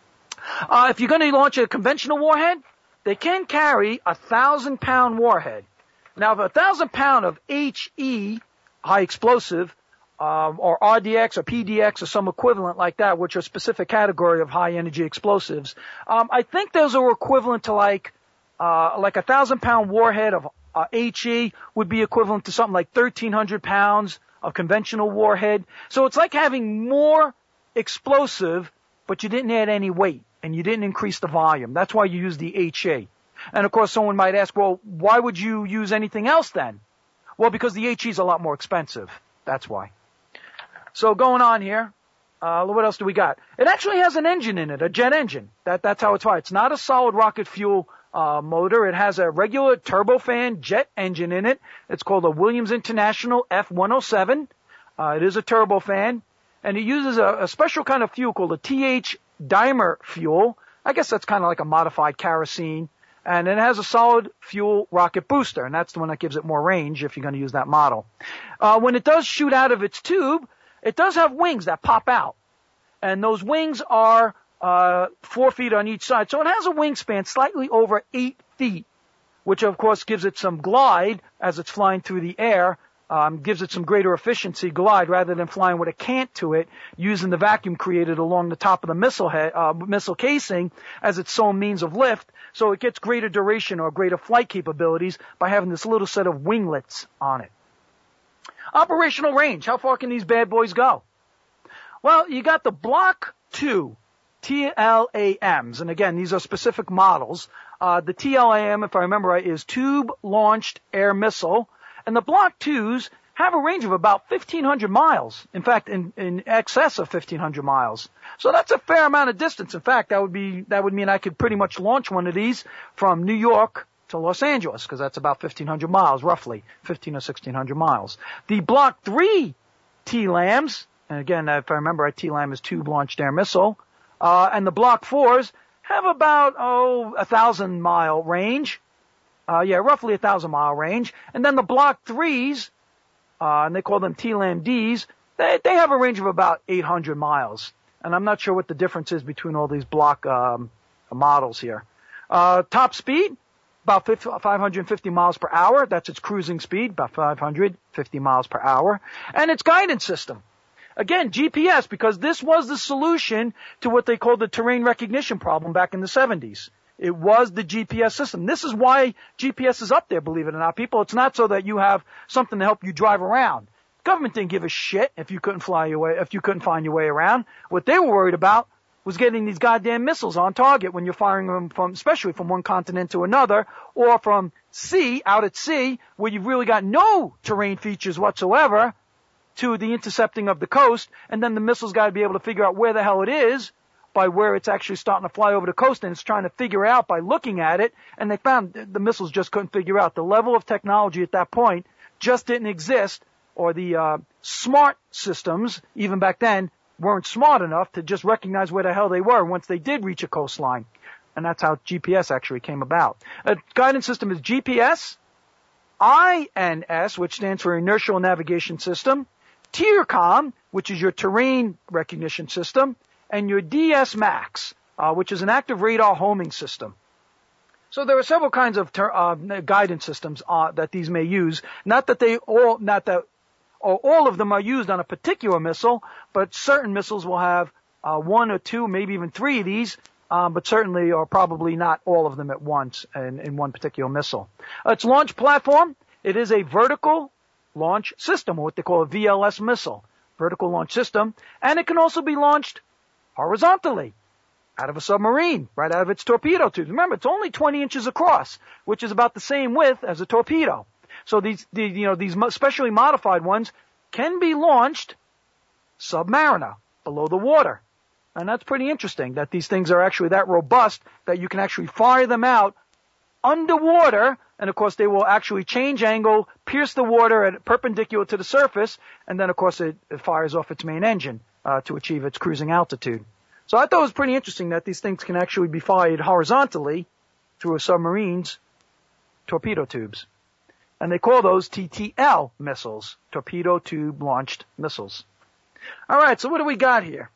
If you're going to launch a conventional warhead, they can carry a 1,000-pound warhead. Now, if 1,000 pound of HE, high explosive, or RDX or PDX or some equivalent like that, which are a specific category of high energy explosives, I think those are equivalent to like a 1,000-pound warhead of HE would be equivalent to something like 1,300 pounds of conventional warhead. So it's like having more explosive, but you didn't add any weight, and you didn't increase the volume. That's why you use the HE. And of course, someone might ask, well, why would you use anything else then? Well, because the HE is a lot more expensive. That's why. So going on here, what else do we got? It actually has an engine in it, a jet engine. That's how it's fired. It's not a solid rocket fuel motor. It has a regular turbofan jet engine in it. It's called a Williams International F-107. It is a turbofan. And it uses a special kind of fuel called a TH Dimer fuel. I guess that's kind of like a modified kerosene. And it has a solid fuel rocket booster, and that's the one that gives it more range if you're going to use that model. When it does shoot out of its tube, it does have wings that pop out. And those wings are 4 feet on each side. So it has a wingspan slightly over 8 feet, which of course gives it some glide as it's flying through the air. Gives it some greater efficiency glide rather than flying with a cant to it, using the vacuum created along the top of the missile casing as its sole means of lift. So it gets greater duration or greater flight capabilities by having this little set of winglets on it. Operational range. How far can these bad boys go? Well, you got the Block 2 TLAMs. And again, these are specific models. The TLAM, if I remember right, is Tube Launched Air Missile. And the Block 2s have a range of about 1,500 miles. In fact, in excess of 1,500 miles. So that's a fair amount of distance. In fact, that would mean I could pretty much launch one of these from New York to Los Angeles, because that's about 1,500 miles, roughly 1,500 or 1,600 miles. The Block 3 TLAMs, and again, if I remember right, TLAM is Tube Launched Air Missile, and the Block 4s have about 1,000-mile range. Roughly 1,000-mile range. And then the Block 3s, and they call them TLAM-Ds, they have a range of about 800 miles. And I'm not sure what the difference is between all these block models here. Top speed, about 550 miles per hour. That's its cruising speed, about 550 miles per hour. And its guidance system. Again, GPS, because this was the solution to what they called the terrain recognition problem back in the 70s. It was the GPS system. This is why GPS is up there, believe it or not, people. It's not so that you have something to help you drive around. Government didn't give a shit if you couldn't find your way around. What they were worried about was getting these goddamn missiles on target when you're firing them especially from one continent to another, or from sea, out at sea, where you've really got no terrain features whatsoever, to the intercepting of the coast, and then the missile's got to be able to figure out where the hell it is by where it's actually starting to fly over the coast, and it's trying to figure out by looking at it, and they found the missiles just couldn't figure out. The level of technology at that point just didn't exist, or the smart systems, even back then, weren't smart enough to just recognize where the hell they were once they did reach a coastline. And that's how GPS actually came about. A guidance system is GPS, INS, which stands for Inertial Navigation System, TIRCOM, which is your terrain recognition system, and your DS MAX, which is an active radar homing system. So there are several kinds of guidance systems that these may use. Not that all of them are used on a particular missile, but certain missiles will have one or two, maybe even three of these, but certainly or probably not all of them at once in one particular missile. Its launch platform, it is a vertical launch system, or what they call a VLS missile, vertical launch system, and it can also be launched horizontally out of a submarine, right out of its torpedo tubes. Remember, it's only 20 inches across, which is about the same width as a torpedo. So these specially modified ones can be launched submariner, below the water. And that's pretty interesting that these things are actually that robust that you can actually fire them out underwater. And of course, they will actually change angle, pierce the water at perpendicular to the surface. And then of course, it fires off its main engine, to achieve its cruising altitude. So I thought it was pretty interesting that these things can actually be fired horizontally through a submarine's torpedo tubes. And they call those TTL missiles, torpedo tube launched missiles. All right, so what do we got here?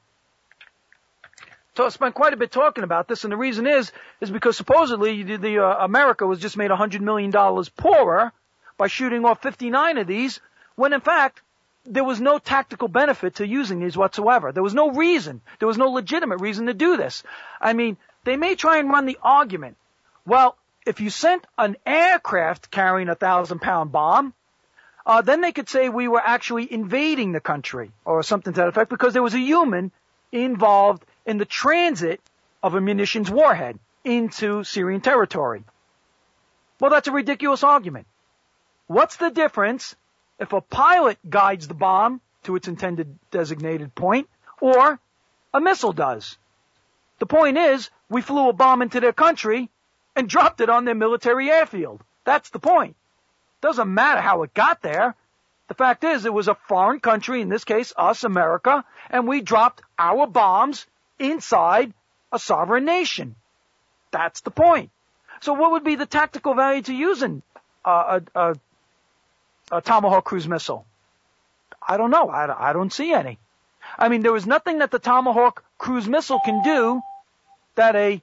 So I spent quite a bit talking about this, and the reason is because supposedly America was just made $100 million poorer by shooting off 59 of these, when in fact there was no tactical benefit to using these whatsoever. There was no reason. There was no legitimate reason to do this. I mean, they may try and run the argument, well, if you sent an aircraft carrying a 1,000-pound bomb, then they could say we were actually invading the country or something to that effect because there was a human involved in the transit of a munitions warhead into Syrian territory. Well, that's a ridiculous argument. What's the difference if a pilot guides the bomb to its intended designated point or a missile does? The point is, we flew a bomb into their country and dropped it on their military airfield. That's the point. Doesn't matter how it got there. The fact is, it was a foreign country, in this case, us, America, and we dropped our bombs inside a sovereign nation. That's the point. So what would be the tactical value to using a Tomahawk cruise missile? I don't know. I don't see any. I mean, there was nothing that the Tomahawk cruise missile can do that a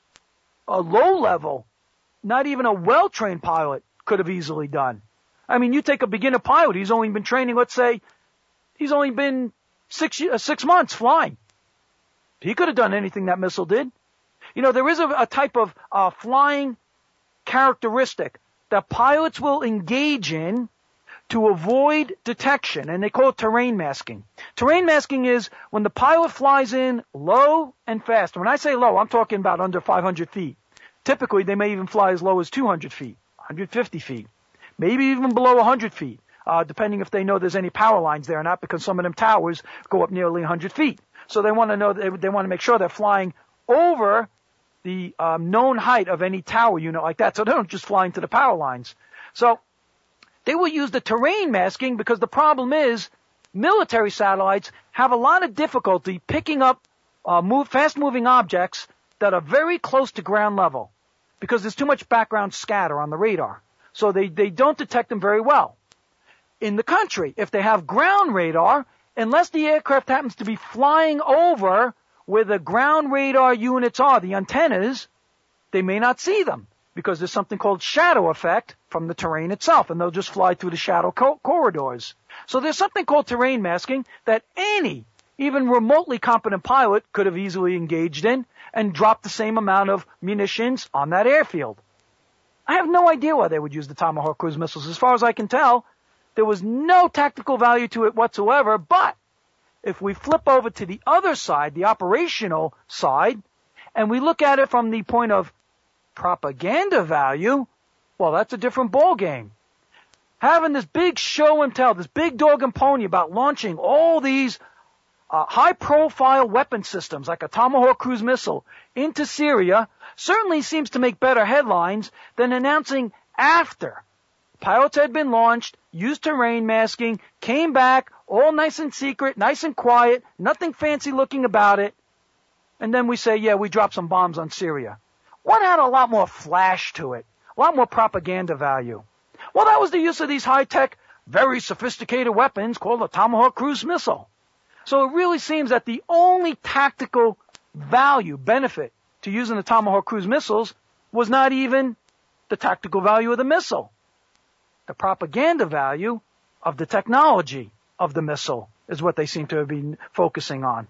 low-level, not even a well-trained pilot could have easily done. I mean, you take a beginner pilot, he's only been training, let's say, he's only been 6 months flying. He could have done anything that missile did. You know, there is a type of flying characteristic that pilots will engage in to avoid detection, and they call it terrain masking. Terrain masking is when the pilot flies in low and fast. When I say low, I'm talking about under 500 feet. Typically, they may even fly as low as 200 feet, 150 feet, maybe even below 100 feet, depending if they know there's any power lines there or not, because some of them towers go up nearly 100 feet. So they want to know, they want to make sure they're flying over the known height of any tower unit like that, so they don't just fly into the power lines. So they will use the terrain masking because the problem is military satellites have a lot of difficulty picking up fast-moving objects that are very close to ground level because there's too much background scatter on the radar. So they don't detect them very well. In the country, if they have ground radar, unless the aircraft happens to be flying over where the ground radar units are, the antennas, they may not see them because there's something called shadow effect from the terrain itself, and they'll just fly through the shadow corridors. So there's something called terrain masking that any even remotely competent pilot could have easily engaged in and dropped the same amount of munitions on that airfield. I have no idea why they would use the Tomahawk cruise missiles. As far as I can tell, there was no tactical value to it whatsoever, but if we flip over to the other side, the operational side, and we look at it from the point of propaganda value, well, that's a different ballgame. Having this big show and tell, this big dog and pony about launching all these high-profile weapon systems like a Tomahawk cruise missile into Syria certainly seems to make better headlines than announcing after pilots had been launched, used terrain masking, came back, all nice and secret, nice and quiet, nothing fancy looking about it, and then we say, yeah, we dropped some bombs on Syria. One had a lot more flash to it, a lot more propaganda value. Well, that was the use of these high-tech, very sophisticated weapons called the Tomahawk cruise missile. So it really seems that the only tactical value, benefit to using the Tomahawk cruise missiles was not even the tactical value of the missile. The propaganda value of the technology of the missile is what they seem to have been focusing on.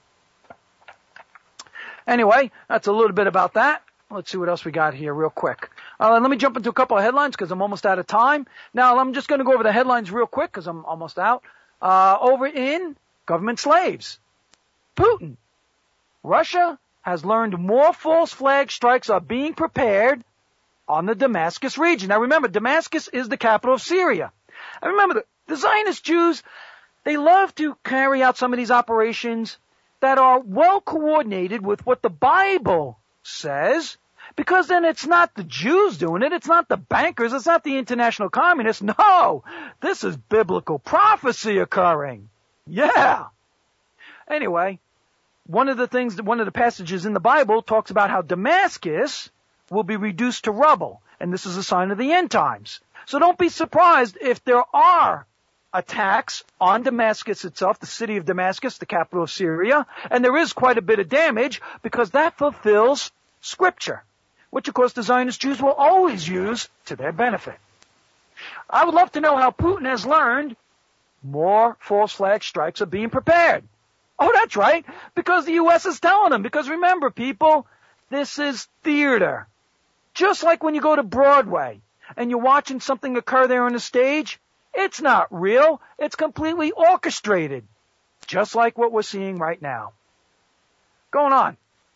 Anyway, that's a little bit about that. Let's see what else we got here real quick. Let me jump into a couple of headlines because I'm almost out of time. Now, I'm just going to go over the headlines real quick because I'm almost out. Over in government slaves. Putin. Russia has learned more false flag strikes are being prepared on the Damascus region. Now remember, Damascus is the capital of Syria. And remember, the Zionist Jews, they love to carry out some of these operations that are well coordinated with what the Bible says, because then it's not the Jews doing it, it's not the bankers, it's not the international communists. No, this is biblical prophecy occurring. Yeah. Anyway, one of the passages in the Bible talks about how Damascus will be reduced to rubble, and this is a sign of the end times. So don't be surprised if there are attacks on Damascus itself, the city of Damascus, the capital of Syria, and there is quite a bit of damage because that fulfills Scripture, which of course the Zionist Jews will always use to their benefit. I would love to know how Putin has learned more false flag strikes are being prepared. Oh, that's right, because the U.S. is telling them. Because remember, people, this is theater. Just like when you go to Broadway and you're watching something occur there on the stage, it's not real. It's completely orchestrated, just like what we're seeing right now. Going on.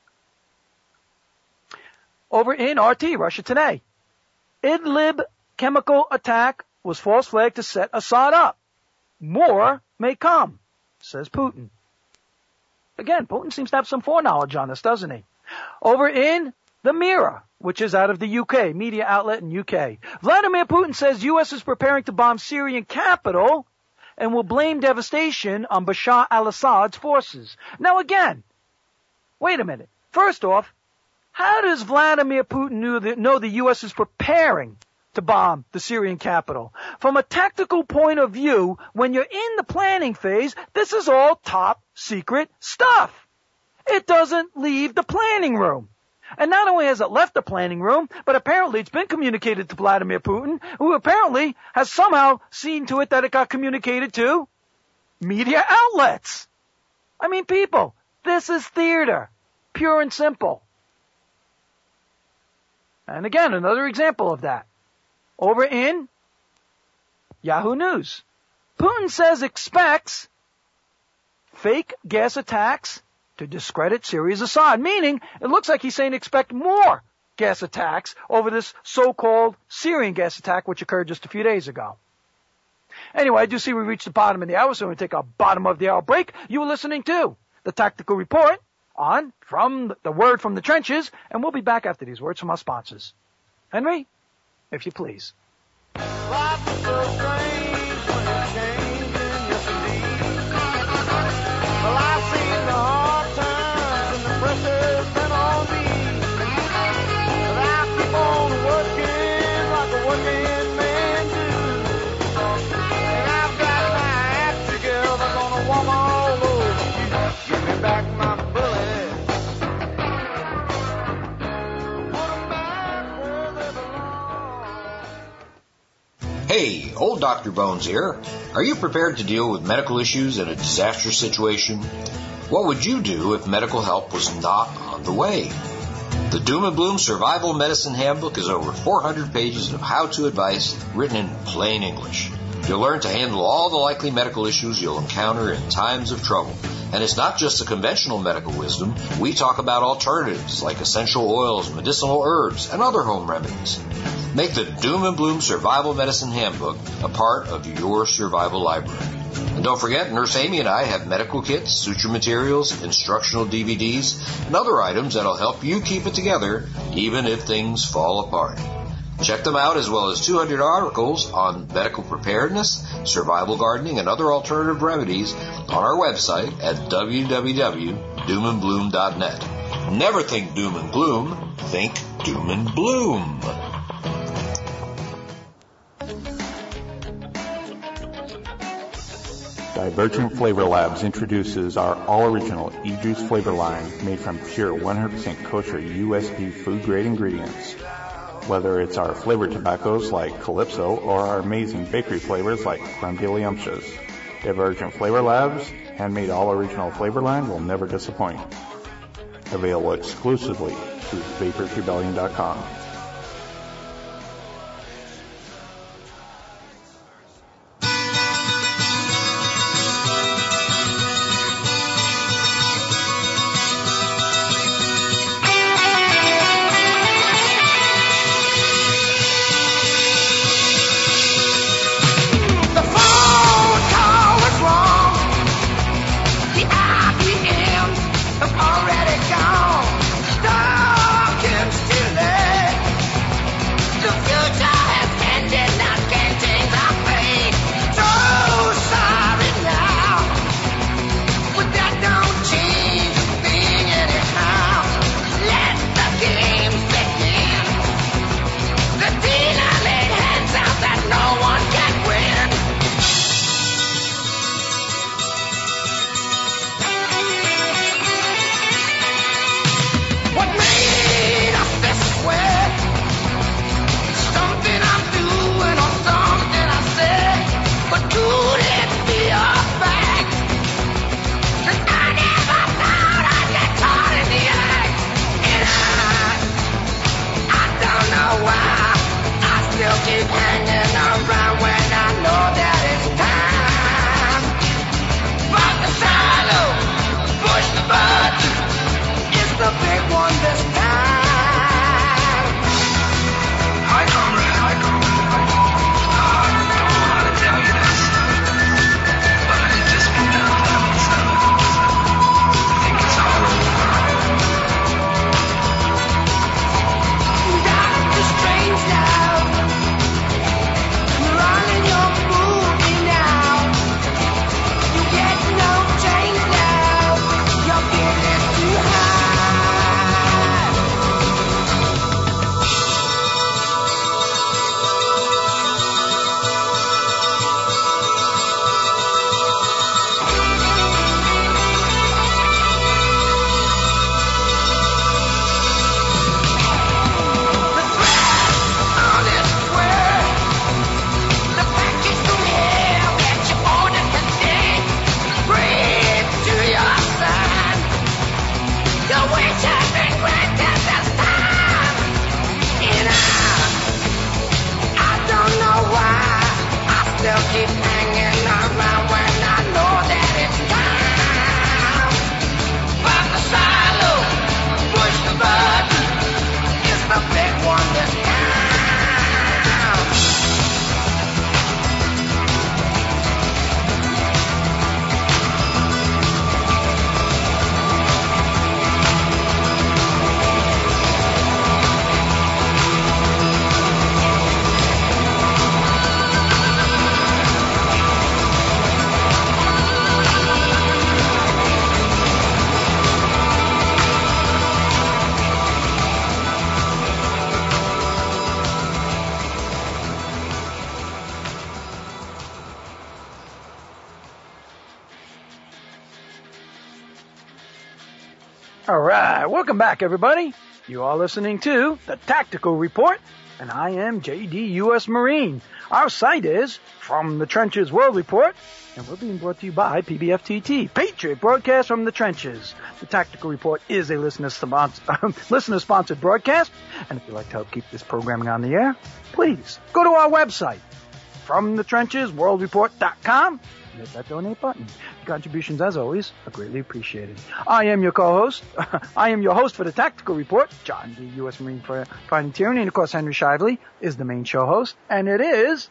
Over in RT, Russia Today. Idlib chemical attack was false flag to set Assad up. More may come, says Putin. Again, Putin seems to have some foreknowledge on this, doesn't he? Over in the Mirror, which is out of the UK, media outlet in UK. Vladimir Putin says U.S. is preparing to bomb Syrian capital and will blame devastation on Bashar al-Assad's forces. Now again, wait a minute. First off, how does Vladimir Putin know the U.S. is preparing to bomb the Syrian capital? From a tactical point of view, when you're in the planning phase, this is all top secret stuff. It doesn't leave the planning room. And not only has it left the planning room, but apparently it's been communicated to Vladimir Putin, who apparently has somehow seen to it that it got communicated to media outlets. I mean, people, this is theater, pure and simple. And again, another example of that. Over in Yahoo News. Putin says expects fake gas attacks to discredit Syria's Assad, meaning it looks like he's saying expect more gas attacks over this so-called Syrian gas attack, which occurred just a few days ago. Anyway, I do see we reached the bottom of the hour, so we're going to take a bottom of the hour break. You were listening to the Tactical Report on From the Word from the Trenches, and we'll be back after these words from our sponsors. Henry, if you please. Life is so strange when it's changing, yes indeed. Well, I've seen the hard times and the pressure's been on me. But I keep on working like a working man do. And I've got my act together, gonna walk all over you. Give me back my bullet. Hey, old Dr. Bones here. Are you prepared to deal with medical issues in a disaster situation? What would you do if medical help was not on the way? The Doom and Bloom Survival Medicine Handbook is over 400 pages of how-to advice written in plain English. You'll learn to handle all the likely medical issues you'll encounter in times of trouble. And it's not just the conventional medical wisdom. We talk about alternatives like essential oils, medicinal herbs, and other home remedies. Make the Doom and Bloom Survival Medicine Handbook a part of your survival library. And don't forget, Nurse Amy and I have medical kits, suture materials, instructional DVDs, and other items that'll help you keep it together even if things fall apart. Check them out, as well as 200 articles on medical preparedness, survival gardening, and other alternative remedies on our website at www.doomandbloom.net. Never think doom and gloom, think doom and bloom. Divergent Flavor Labs introduces our all-original e-juice flavor line made from pure 100% kosher USP food-grade ingredients. Whether it's our flavored tobaccos like Calypso or our amazing bakery flavors like Crumdiddlyumptious, Divergent Flavor Labs' handmade all-original flavor line will never disappoint. Available exclusively through VaporsRebellion.com. All right, welcome back, everybody. You are listening to the Tactical Report, And I am J.D. U.S. Marine. Our site is From the Trenches World Report, and we're being brought to you by PBFTT, Patriot Broadcast from the Trenches. The Tactical Report is a listener-sponsored broadcast, and if you'd like to help keep this programming on the air, please go to our website, FromTheTrenchesWorldReport.com, and hit that donate button. Your contributions, as always, are greatly appreciated. I am your host for the Tactical Report, John D. U.S. Marine for Fighting Tyranny, and of course Henry Shively is the main show host, and it is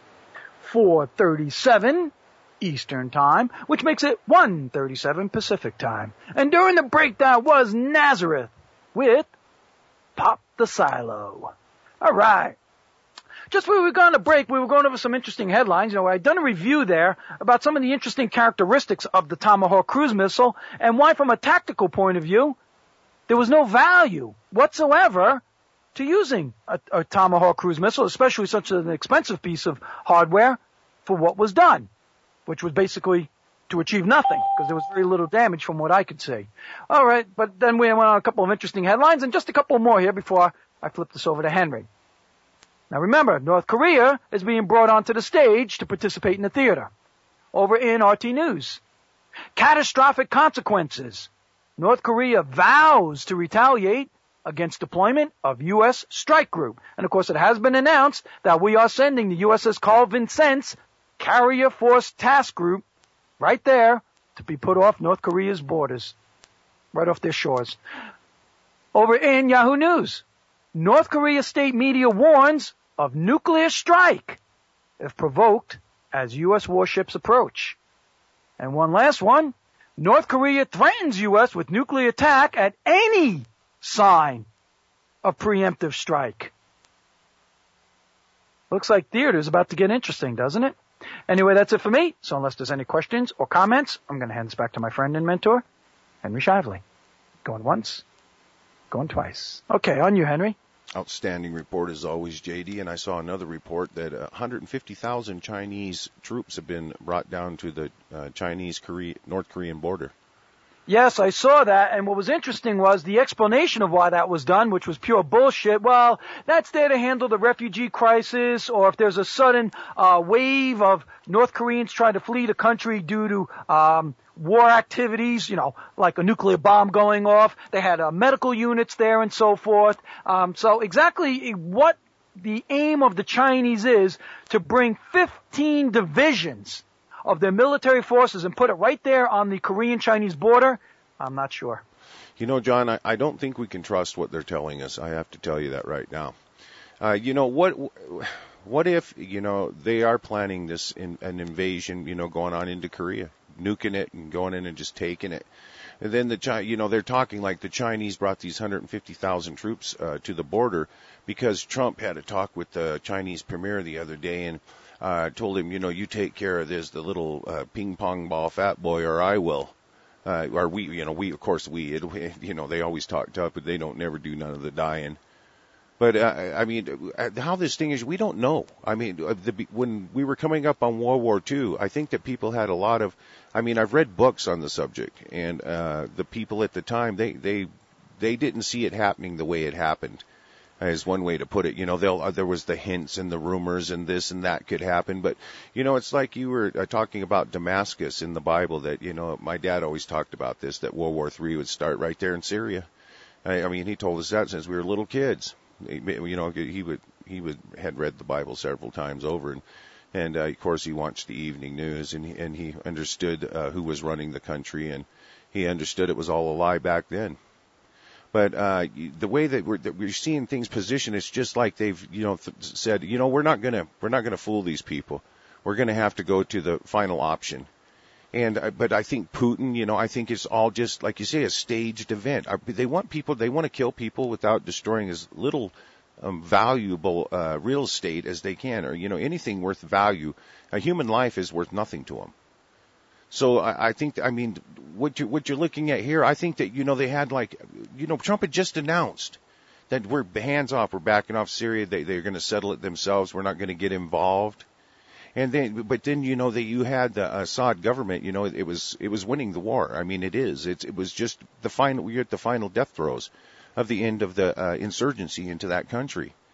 4:37 Eastern Time, which makes it 1:37 Pacific Time. And during the breakdown was Nazareth with Pop the Silo. All right. Just before we were going to break, we were going over some interesting headlines. I'd done a review there about some of the interesting characteristics of the Tomahawk cruise missile and why, from a tactical point of view, there was no value whatsoever to using a Tomahawk cruise missile, especially such an expensive piece of hardware, for what was done, which was basically to achieve nothing, because there was very little damage from what I could see. All right, but then we went on a couple of interesting headlines, and just a couple more here before I flip this over to Henry. Now remember, North Korea is being brought onto the stage to participate in the theater. Over in RT News. Catastrophic consequences. North Korea vows to retaliate against deployment of U.S. strike group. And of course it has been announced that we are sending the USS Carl Vincennes Carrier Force Task Group right there to be put off North Korea's borders. Right off their shores. Over in Yahoo News. North Korea state media warns of nuclear strike if provoked as U.S. warships approach. And one last one. North Korea threatens U.S. with nuclear attack at any sign of preemptive strike. Looks like theater's about to get interesting, doesn't it? Anyway, that's it for me. So unless there's any questions or comments, I'm going to hand this back to my friend and mentor, Henry Shively. Going once, going twice. Okay, on you, Henry. Outstanding report as always, JD, and I saw another report that 150,000 Chinese troops have been brought down to the North Korean border. Yes, I saw that, and what was interesting was the explanation of why that was done, which was pure bullshit. Well, that's there to handle the refugee crisis, or if there's a sudden wave of North Koreans trying to flee the country due to war activities, like a nuclear bomb going off. They had medical units there and so forth. So exactly what the aim of the Chinese is to bring 15 divisions of their military forces and put it right there on the Korean-Chinese border, I'm not sure. John, I don't think we can trust what they're telling us. I have to tell you that right now. What if, they are planning this an invasion, going on into Korea, nuking it and going in and just taking it. And then they're talking like the Chinese brought these 150,000 troops to the border because Trump had a talk with the Chinese premier the other day and told him, you take care of this, the little ping pong ball fat boy, or I will. Or we, they always talk tough, but they don't never do none of the dying. But, how this thing is, we don't know. When we were coming up on World War II, I think that people had a lot of, I've read books on the subject, and the people at the time, they didn't see it happening the way it happened, is one way to put it. There was the hints and the rumors and this and that could happen, but, it's like you were talking about Damascus in the Bible that, my dad always talked about this, that World War III would start right there in Syria. He told us that since we were little kids. He had read the Bible several times over, and of course he watched the evening news, and he understood who was running the country, and he understood it was all a lie back then. But the way that we're seeing things positioned, it's just like they've said, we're not gonna fool these people. We're gonna have to go to the final option. But I think Putin, I think it's all just, like you say, a staged event. They want to kill people without destroying as little valuable real estate as they can, or, anything worth value. A human life is worth nothing to them. So I think, what you're looking at here, I think that, they had Trump had just announced that we're hands off, we're backing off Syria, they're going to settle it themselves, we're not going to get involved. But then that you had the Assad government, it was winning the war. It was just we're at the final death throes of the end of the insurgency into that country.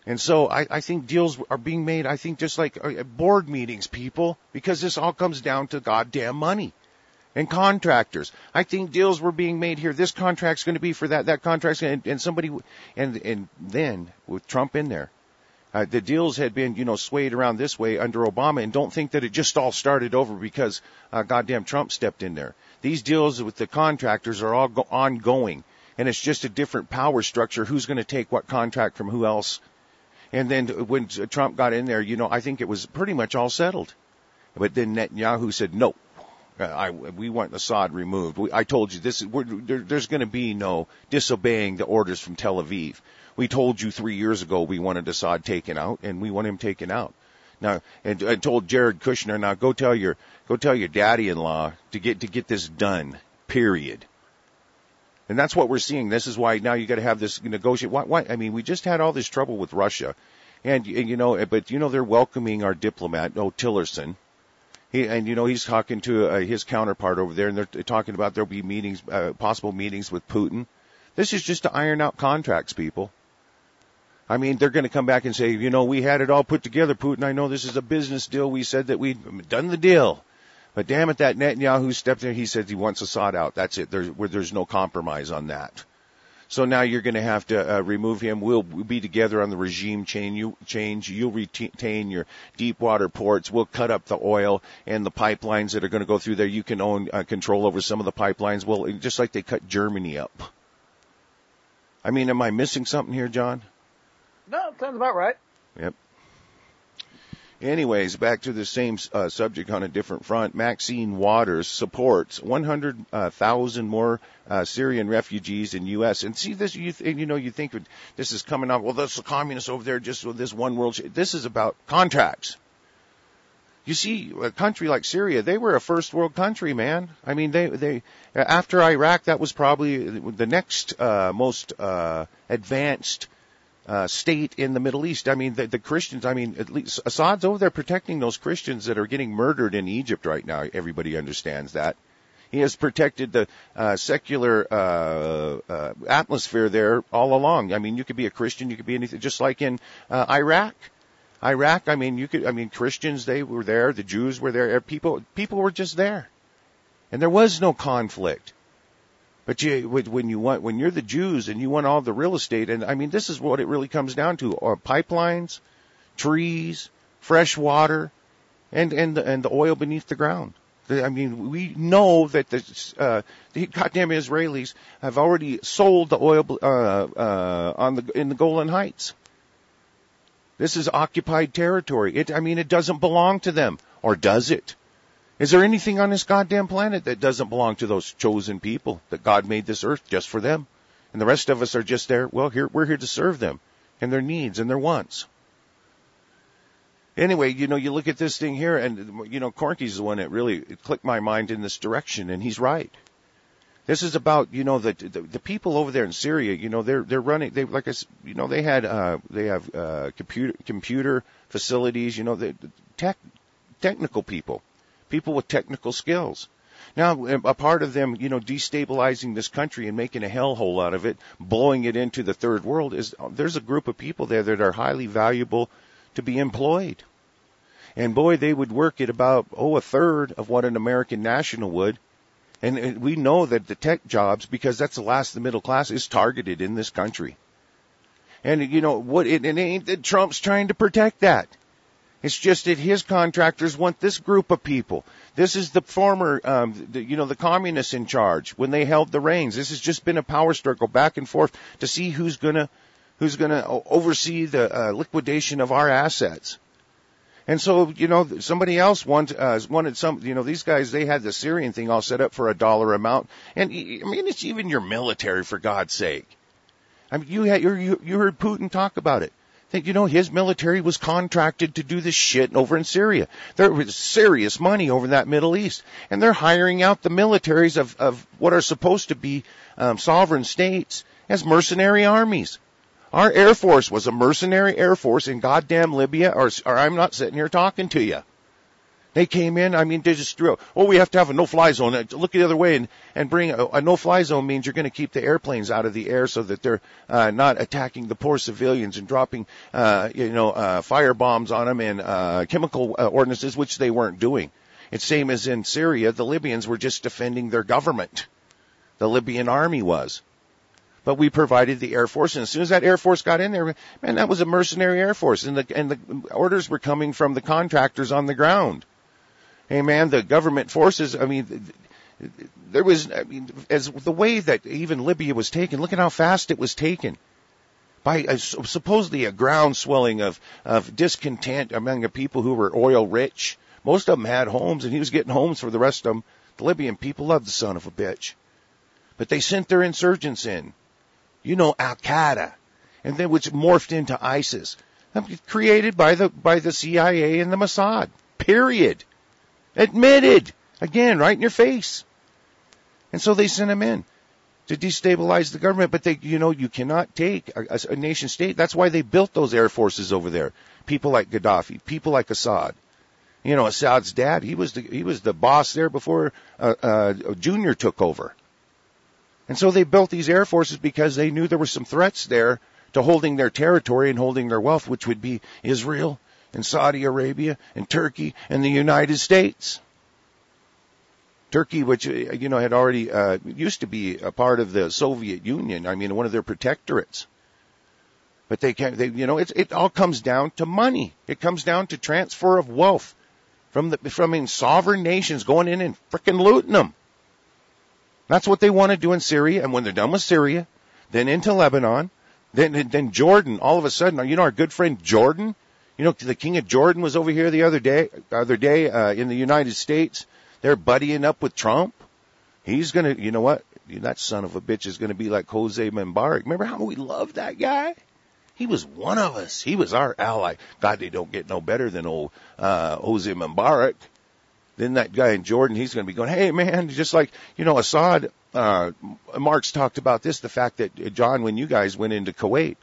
And so I think deals are being made, I think just like board meetings, people, because this all comes down to goddamn money and contractors. I think deals were being made here. This contract's going to be for that contract's going to, and somebody, and then with Trump in there, the deals had been, swayed around this way under Obama, and don't think that it just all started over because goddamn Trump stepped in there. These deals with the contractors are all ongoing, and it's just a different power structure. Who's going to take what contract from who else? And then when Trump got in there, I think it was pretty much all settled. But then Netanyahu said, no, we want Assad removed. I told you there's going to be no disobeying the orders from Tel Aviv. We told you 3 years ago we wanted Assad taken out, and we want him taken out. Now, and I told Jared Kushner, now go tell your daddy-in-law to get this done, period. And that's what we're seeing. This is why now you got to have this negotiate. Why? I mean, we just had all this trouble with Russia, but they're welcoming our diplomat, Tillerson. He's talking to his counterpart over there, and they're talking about there'll be meetings, possible meetings with Putin. This is just to iron out contracts, people. I mean, they're going to come back and say, we had it all put together, Putin. I know this is a business deal. We said that we'd done the deal. But damn it, that Netanyahu stepped in. He said he wants Assad out. That's it. There's no compromise on that. So now you're going to have to remove him. We'll be together on the regime change. You'll retain your deep water ports. We'll cut up the oil and the pipelines that are going to go through there. You can own control over some of the pipelines. Well, just like they cut Germany up. I mean, am I missing something here, John? No, sounds about right. Yep. Anyways, back to the same subject on a different front. Maxine Waters supports 100,000 more Syrian refugees in U.S. And see this, you think this is coming up. Well, that's the communists over there, just with this one world. This is about contracts. You see, a country like Syria, they were a first world country, man. I mean, they after Iraq, that was probably the next most advanced state in the Middle East. I mean, the Christians, at least Assad's over there protecting those Christians that are getting murdered in Egypt right now. Everybody understands that. He has protected the secular atmosphere there all along. I mean, you could be a Christian, you could be anything, just like in Iraq. Christians, they were there, the Jews were there, people were just there. And there was no conflict. But when you're the Jews and you want all the real estate, and this is what it really comes down to: pipelines, trees, fresh water, and the oil beneath the ground. We know that the goddamn Israelis have already sold the oil in the Golan Heights. This is occupied territory. It doesn't belong to them, or does it? Is there anything on this goddamn planet that doesn't belong to those chosen people that God made this earth just for them? And the rest of us are just there. Well, we're here to serve them and their needs and their wants. Anyway, you look at this thing here, and Corky's the one that really clicked my mind in this direction, and he's right. This is about the people over there in Syria. They're running. They have computer facilities. Technical people. People with technical skills. Now, a part of them, destabilizing this country and making a hellhole out of it, blowing it into the third world, there's a group of people there that are highly valuable to be employed. And boy, they would work at about, a third of what an American national would. And we know that the tech jobs, because that's the last of the middle class, is targeted in this country. And it ain't that Trump's trying to protect that. It's just that his contractors want this group of people. This is the former, the communists in charge when they held the reins. This has just been a power struggle back and forth to see who's gonna oversee the liquidation of our assets. And so, somebody else wanted some, these guys, they had the Syrian thing all set up for $1 amount. And it's even your military, for God's sake. You heard Putin talk about it. Think, his military was contracted to do this shit over in Syria. There was serious money over in that Middle East. And they're hiring out the militaries of what are supposed to be sovereign states as mercenary armies. Our Air Force was a mercenary Air Force in goddamn Libya, or I'm not sitting here talking to you. They came in, I mean, they just threw out, we have to have a no-fly zone. Look the other way and bring a no-fly zone means you're going to keep the airplanes out of the air so that they're not attacking the poor civilians and dropping, fire bombs on them and chemical ordinances, which they weren't doing. It's same as in Syria. The Libyans were just defending their government. The Libyan army was. But we provided the Air Force, and as soon as that Air Force got in there, man, that was a mercenary Air Force, and the orders were coming from the contractors on the ground. Hey, man, the government forces, I mean, there was, I mean, as the way that even Libya was taken, look at how fast it was taken. By supposedly a ground swelling of discontent among the people who were oil rich. Most of them had homes, and he was getting homes for the rest of them. The Libyan people loved the son of a bitch. But they sent their insurgents in. Al-Qaeda. And then which morphed into ISIS. Created by the CIA and the Mossad. Period. Admitted. Again, right in your face. And so they sent them in to destabilize the government. But you cannot take a nation state. That's why they built those air forces over there. People like Gaddafi. People like Assad. Assad's dad, he was the boss there before Junior took over. And so they built these air forces because they knew there were some threats there to holding their territory and holding their wealth, which would be Israel and Saudi Arabia and Turkey and the United States. Turkey, which, had already, used to be a part of the Soviet Union. I mean, one of their protectorates. But it all comes down to money. It comes down to transfer of wealth from sovereign nations going in and frickin' looting them. That's what they want to do in Syria, and when they're done with Syria, then into Lebanon, then Jordan. All of a sudden, our good friend Jordan, the king of Jordan was over here the other day in the United States. They're buddying up with Trump. He's gonna, that son of a bitch is gonna be like Jose Mubarak. Remember how we loved that guy? He was one of us. He was our ally. God, they don't get no better than old Jose Mubarak. Then that guy in Jordan, he's going to be going, hey, man, just like, Assad, Marx talked about this, the fact that, John, when you guys went into Kuwait,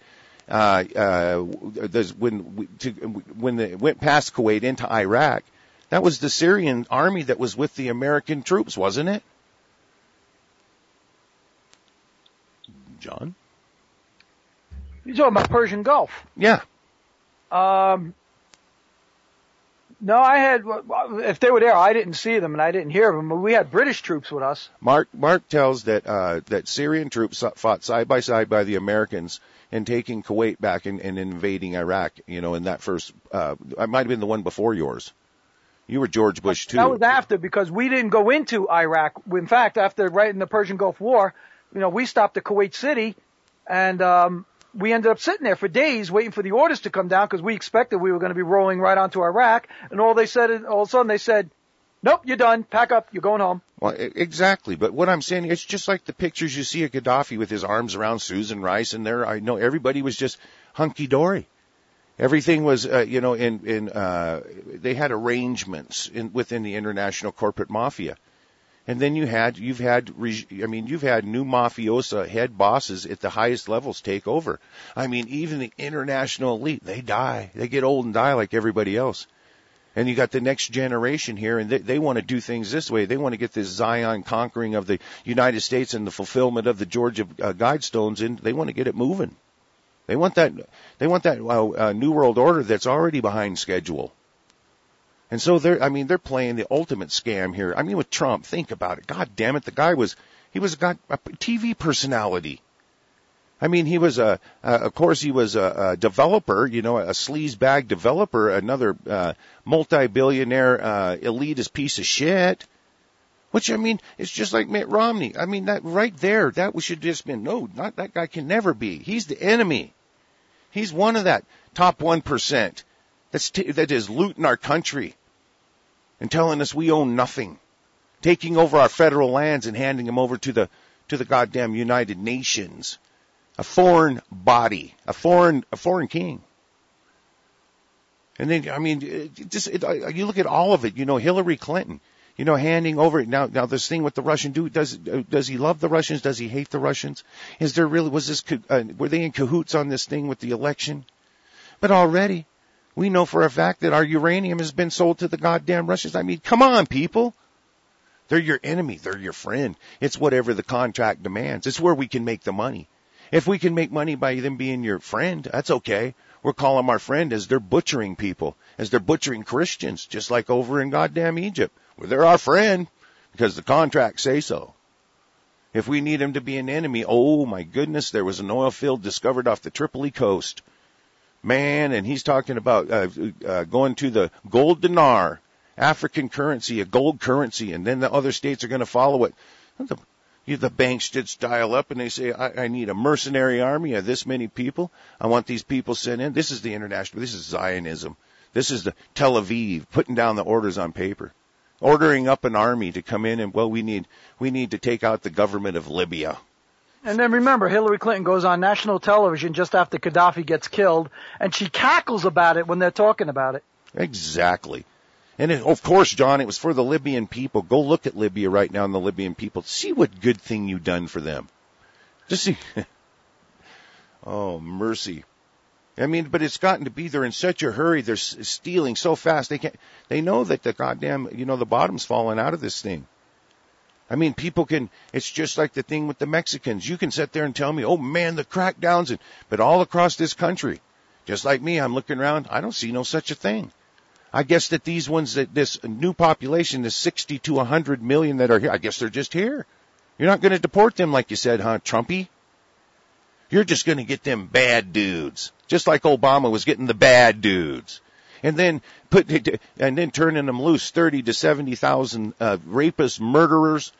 when they went past Kuwait into Iraq, that was the Syrian army that was with the American troops, wasn't it? John? You're talking about Persian Gulf. Yeah. No, if they were there, I didn't see them and I didn't hear them, but we had British troops with us. Mark tells that Syrian troops fought side by side by the Americans in taking Kuwait back and invading Iraq, in that first, it might have been the one before yours. You were George Bush too. That was after, because we didn't go into Iraq. In fact, right in the Persian Gulf War, we stopped at Kuwait City and, we ended up sitting there for days waiting for the orders to come down because we expected we were going to be rolling right onto Iraq. And all of a sudden they said, nope, you're done. Pack up. You're going home. Well, exactly. But what I'm saying, it's just like the pictures you see of Gaddafi with his arms around Susan Rice. And I know everybody was just hunky-dory. Everything was, they had arrangements within the international corporate mafia. And then you've had new mafiosa head bosses at the highest levels take over. I mean, even the international elite, they die. They get old and die like everybody else. And you got the next generation here, and they want to do things this way. They want to get this Zion conquering of the United States and the fulfillment of the Georgia Guidestones, and they want to get it moving. They want that New World Order that's already behind schedule. And so they're playing the ultimate scam here. I mean, with Trump, think about it. God damn it. The guy was a TV personality. I mean, he was of course he was a developer, a sleazebag developer, another, multi-billionaire, elitist piece of shit. Which, I mean, it's just like Mitt Romney. I mean, that right there, that should just been, no, not that guy can never be. He's the enemy. He's one of that top 1%. That is looting our country and telling us we own nothing, taking over our federal lands and handing them over to the goddamn United Nations, a foreign body, a foreign king. And then, I mean, you look at all of it, Hillary Clinton, handing over now this thing with the Russian dude, does he love the Russians? Does he hate the Russians? Were they in cahoots on this thing with the election? But already, We know for a fact that our uranium has been sold to the goddamn Russians. I mean, come on, people. They're your enemy. They're your friend. It's whatever the contract demands. It's where we can make the money. If we can make money by them being your friend, that's okay. We'll call them our friend as they're butchering people, as they're butchering Christians, just like over in goddamn Egypt, where they're our friend because the contracts say so. If we need them to be an enemy, oh my goodness, there was an oil field discovered off the Tripoli coast. Man, and he's talking about going to the gold dinar, African currency, a gold currency, and then the other states are going to follow it. The banks just dial up and they say, I need a mercenary army of this many people. I want these people sent in. This is the international, this is Zionism. This is the Tel Aviv putting down the orders on paper, ordering up an army to come in and, well, we need to take out the government of Libya. And then remember, Hillary Clinton goes on national television just after Gaddafi gets killed, and she cackles about it when they're talking about it. Exactly. And of course, John, it was for the Libyan people. Go look at Libya right now and the Libyan people. See what good thing you've done for them. Just see. Oh, mercy. I mean, but it's gotten to be they're in such a hurry. They're stealing so fast. They know that the goddamn, the bottom's falling out of this thing. I mean, it's just like the thing with the Mexicans. You can sit there and tell me, oh man, the crackdowns, but all across this country, just like me, I'm looking around. I don't see no such a thing. I guess that these ones, that this new population, this 60 to 100 million that are here, I guess they're just here. You're not going to deport them like you said, huh, Trumpy? You're just going to get them bad dudes, just like Obama was getting the bad dudes, and then turning them loose, 30 to 70,000 rapists, murderers,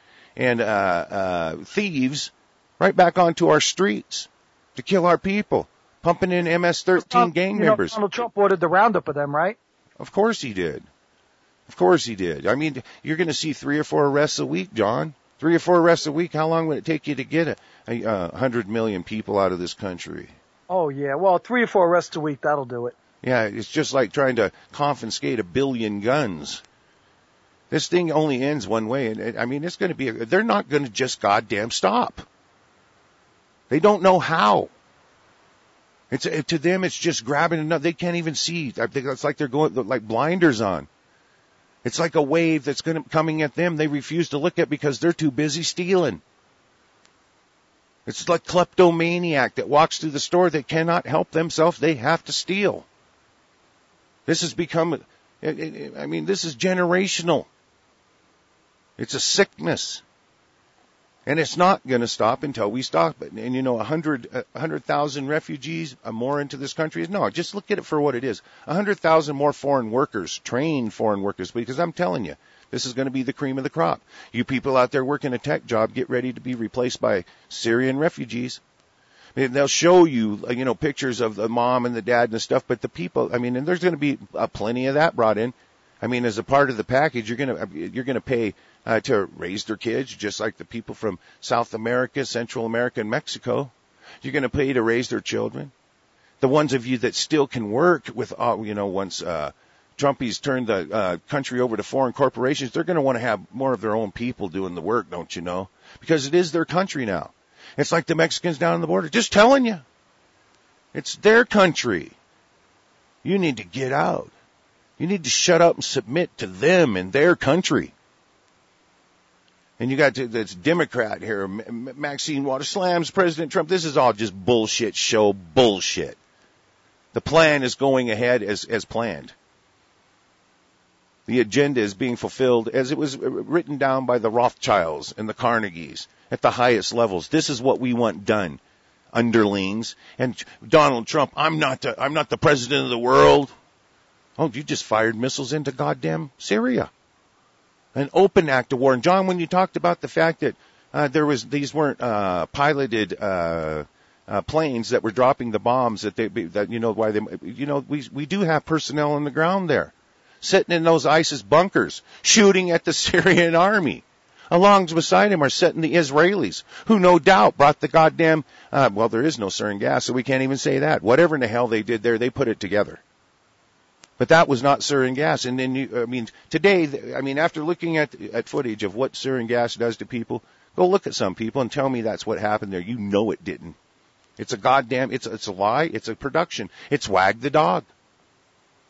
and thieves, right back onto our streets to kill our people, pumping in MS-13 gang members. Donald Trump ordered the roundup of them, right? Of course he did. Of course he did. I mean, you're going to see 3 or 4 arrests a week, John. 3 or 4 arrests a week. How long would it take you to get 100 million people out of this country? Oh, yeah. Well, 3 or 4 arrests a week, that'll do it. Yeah, it's just like trying to confiscate 1 billion guns. This thing only ends one way. And I mean, it's going to be, they're not going to just goddamn stop. They don't know how. To them, it's just grabbing enough. They can't even see. It's like they're going like blinders on. It's like a wave that's coming at them. They refuse to look at because they're too busy stealing. It's like kleptomaniac that walks through the store. They cannot help themselves. They have to steal. This has become, I mean, this is generational. It's a sickness. And it's not going to stop until we stop it. And 100,000 refugees more into this country. No, just look at it for what it is. 100,000 more foreign workers, trained foreign workers, because I'm telling you, this is going to be the cream of the crop. You people out there working a tech job, get ready to be replaced by Syrian refugees. And they'll show you, pictures of the mom and the dad and stuff, but the people, I mean, and there's going to be plenty of that brought in. I mean, as a part of the package, you're going to pay to raise their kids, just like the people from South America, Central America, and Mexico. You're going to pay to raise their children. The ones of you that still can work with, once Trumpies turned the country over to foreign corporations, they're going to want to have more of their own people doing the work, don't you know? Because it is their country now. It's like the Mexicans down on the border. Just telling you. It's their country. You need to get out. You need to shut up and submit to them and their country. And you got this Democrat here, Maxine Waters, slams President Trump. This is all just bullshit show bullshit. The plan is going ahead as planned. The agenda is being fulfilled as it was written down by the Rothschilds and the Carnegies at the highest levels. This is what we want done, underlings. And Donald Trump, I'm not the president of the world. Oh, you just fired missiles into goddamn Syria. An open act of war. And John, when you talked about the fact that these weren't piloted planes that were dropping the bombs, we do have personnel on the ground there, sitting in those ISIS bunkers, shooting at the Syrian army. Along beside him are sitting the Israelis, who no doubt brought the goddamn, there is no sarin gas, so we can't even say that. Whatever in the hell they did there, they put it together. But that was not sarin gas. And then, today, after looking at footage of what sarin gas does to people, go look at some people and tell me that's what happened there. You know it didn't. It's a goddamn, it's a lie. It's a production. It's Wag the dog.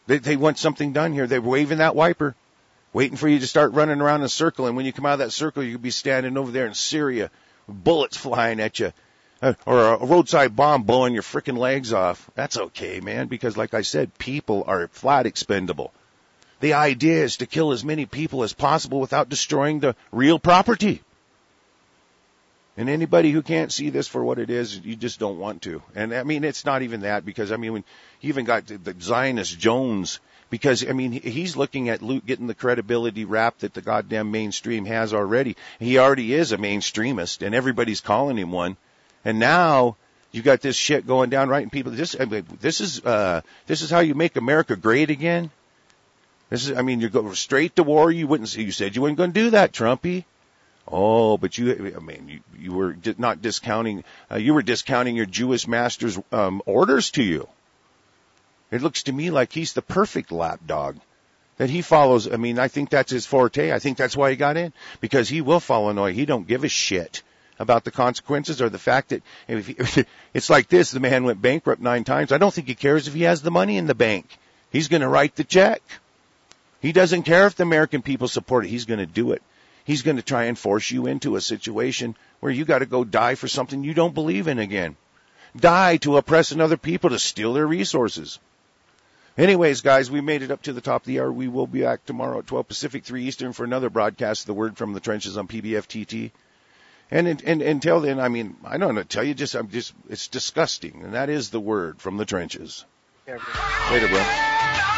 They want something done here. They're waving that wiper, waiting for you to start running around in a circle. And when you come out of that circle, you could be standing over there in Syria, bullets flying at you, or a roadside bomb blowing your frickin' legs off. That's okay, man, because like I said, people are flat expendable. The idea is to kill as many people as possible without destroying the real property. And anybody who can't see this for what it is, you just don't want to. And I mean, it's not even that, because I mean, when you even got the Zionist Jones, because I mean, he's looking at getting the credibility rap that the goddamn mainstream has already. He already is a mainstreamist, and everybody's calling him one. And now you got this shit going down, right? And people, this is how you make America great again. You go straight to war. You said you weren't going to do that, Trumpy. Oh, but you were not discounting, you were discounting your Jewish master's, orders to you. It looks to me like he's the perfect lapdog that he follows. I mean, I think that's his forte. I think that's why he got in, because he will follow Noy. He don't give a shit about the consequences or the fact that it's like this. The man went bankrupt 9 times. I don't think he cares if he has the money in the bank. He's going to write the check. He doesn't care if the American people support it. He's going to do it. He's going to try and force you into a situation where you got to go die for something you don't believe in again. Die to oppress another people, to steal their resources. Anyways, guys, we made it up to the top of the hour. We will be back tomorrow at 12 Pacific, 3 Eastern for another broadcast of the Word from the Trenches on PBFTT. And until then, I mean, I don't know, tell you it's disgusting. And that is the Word from the Trenches. Later, bro.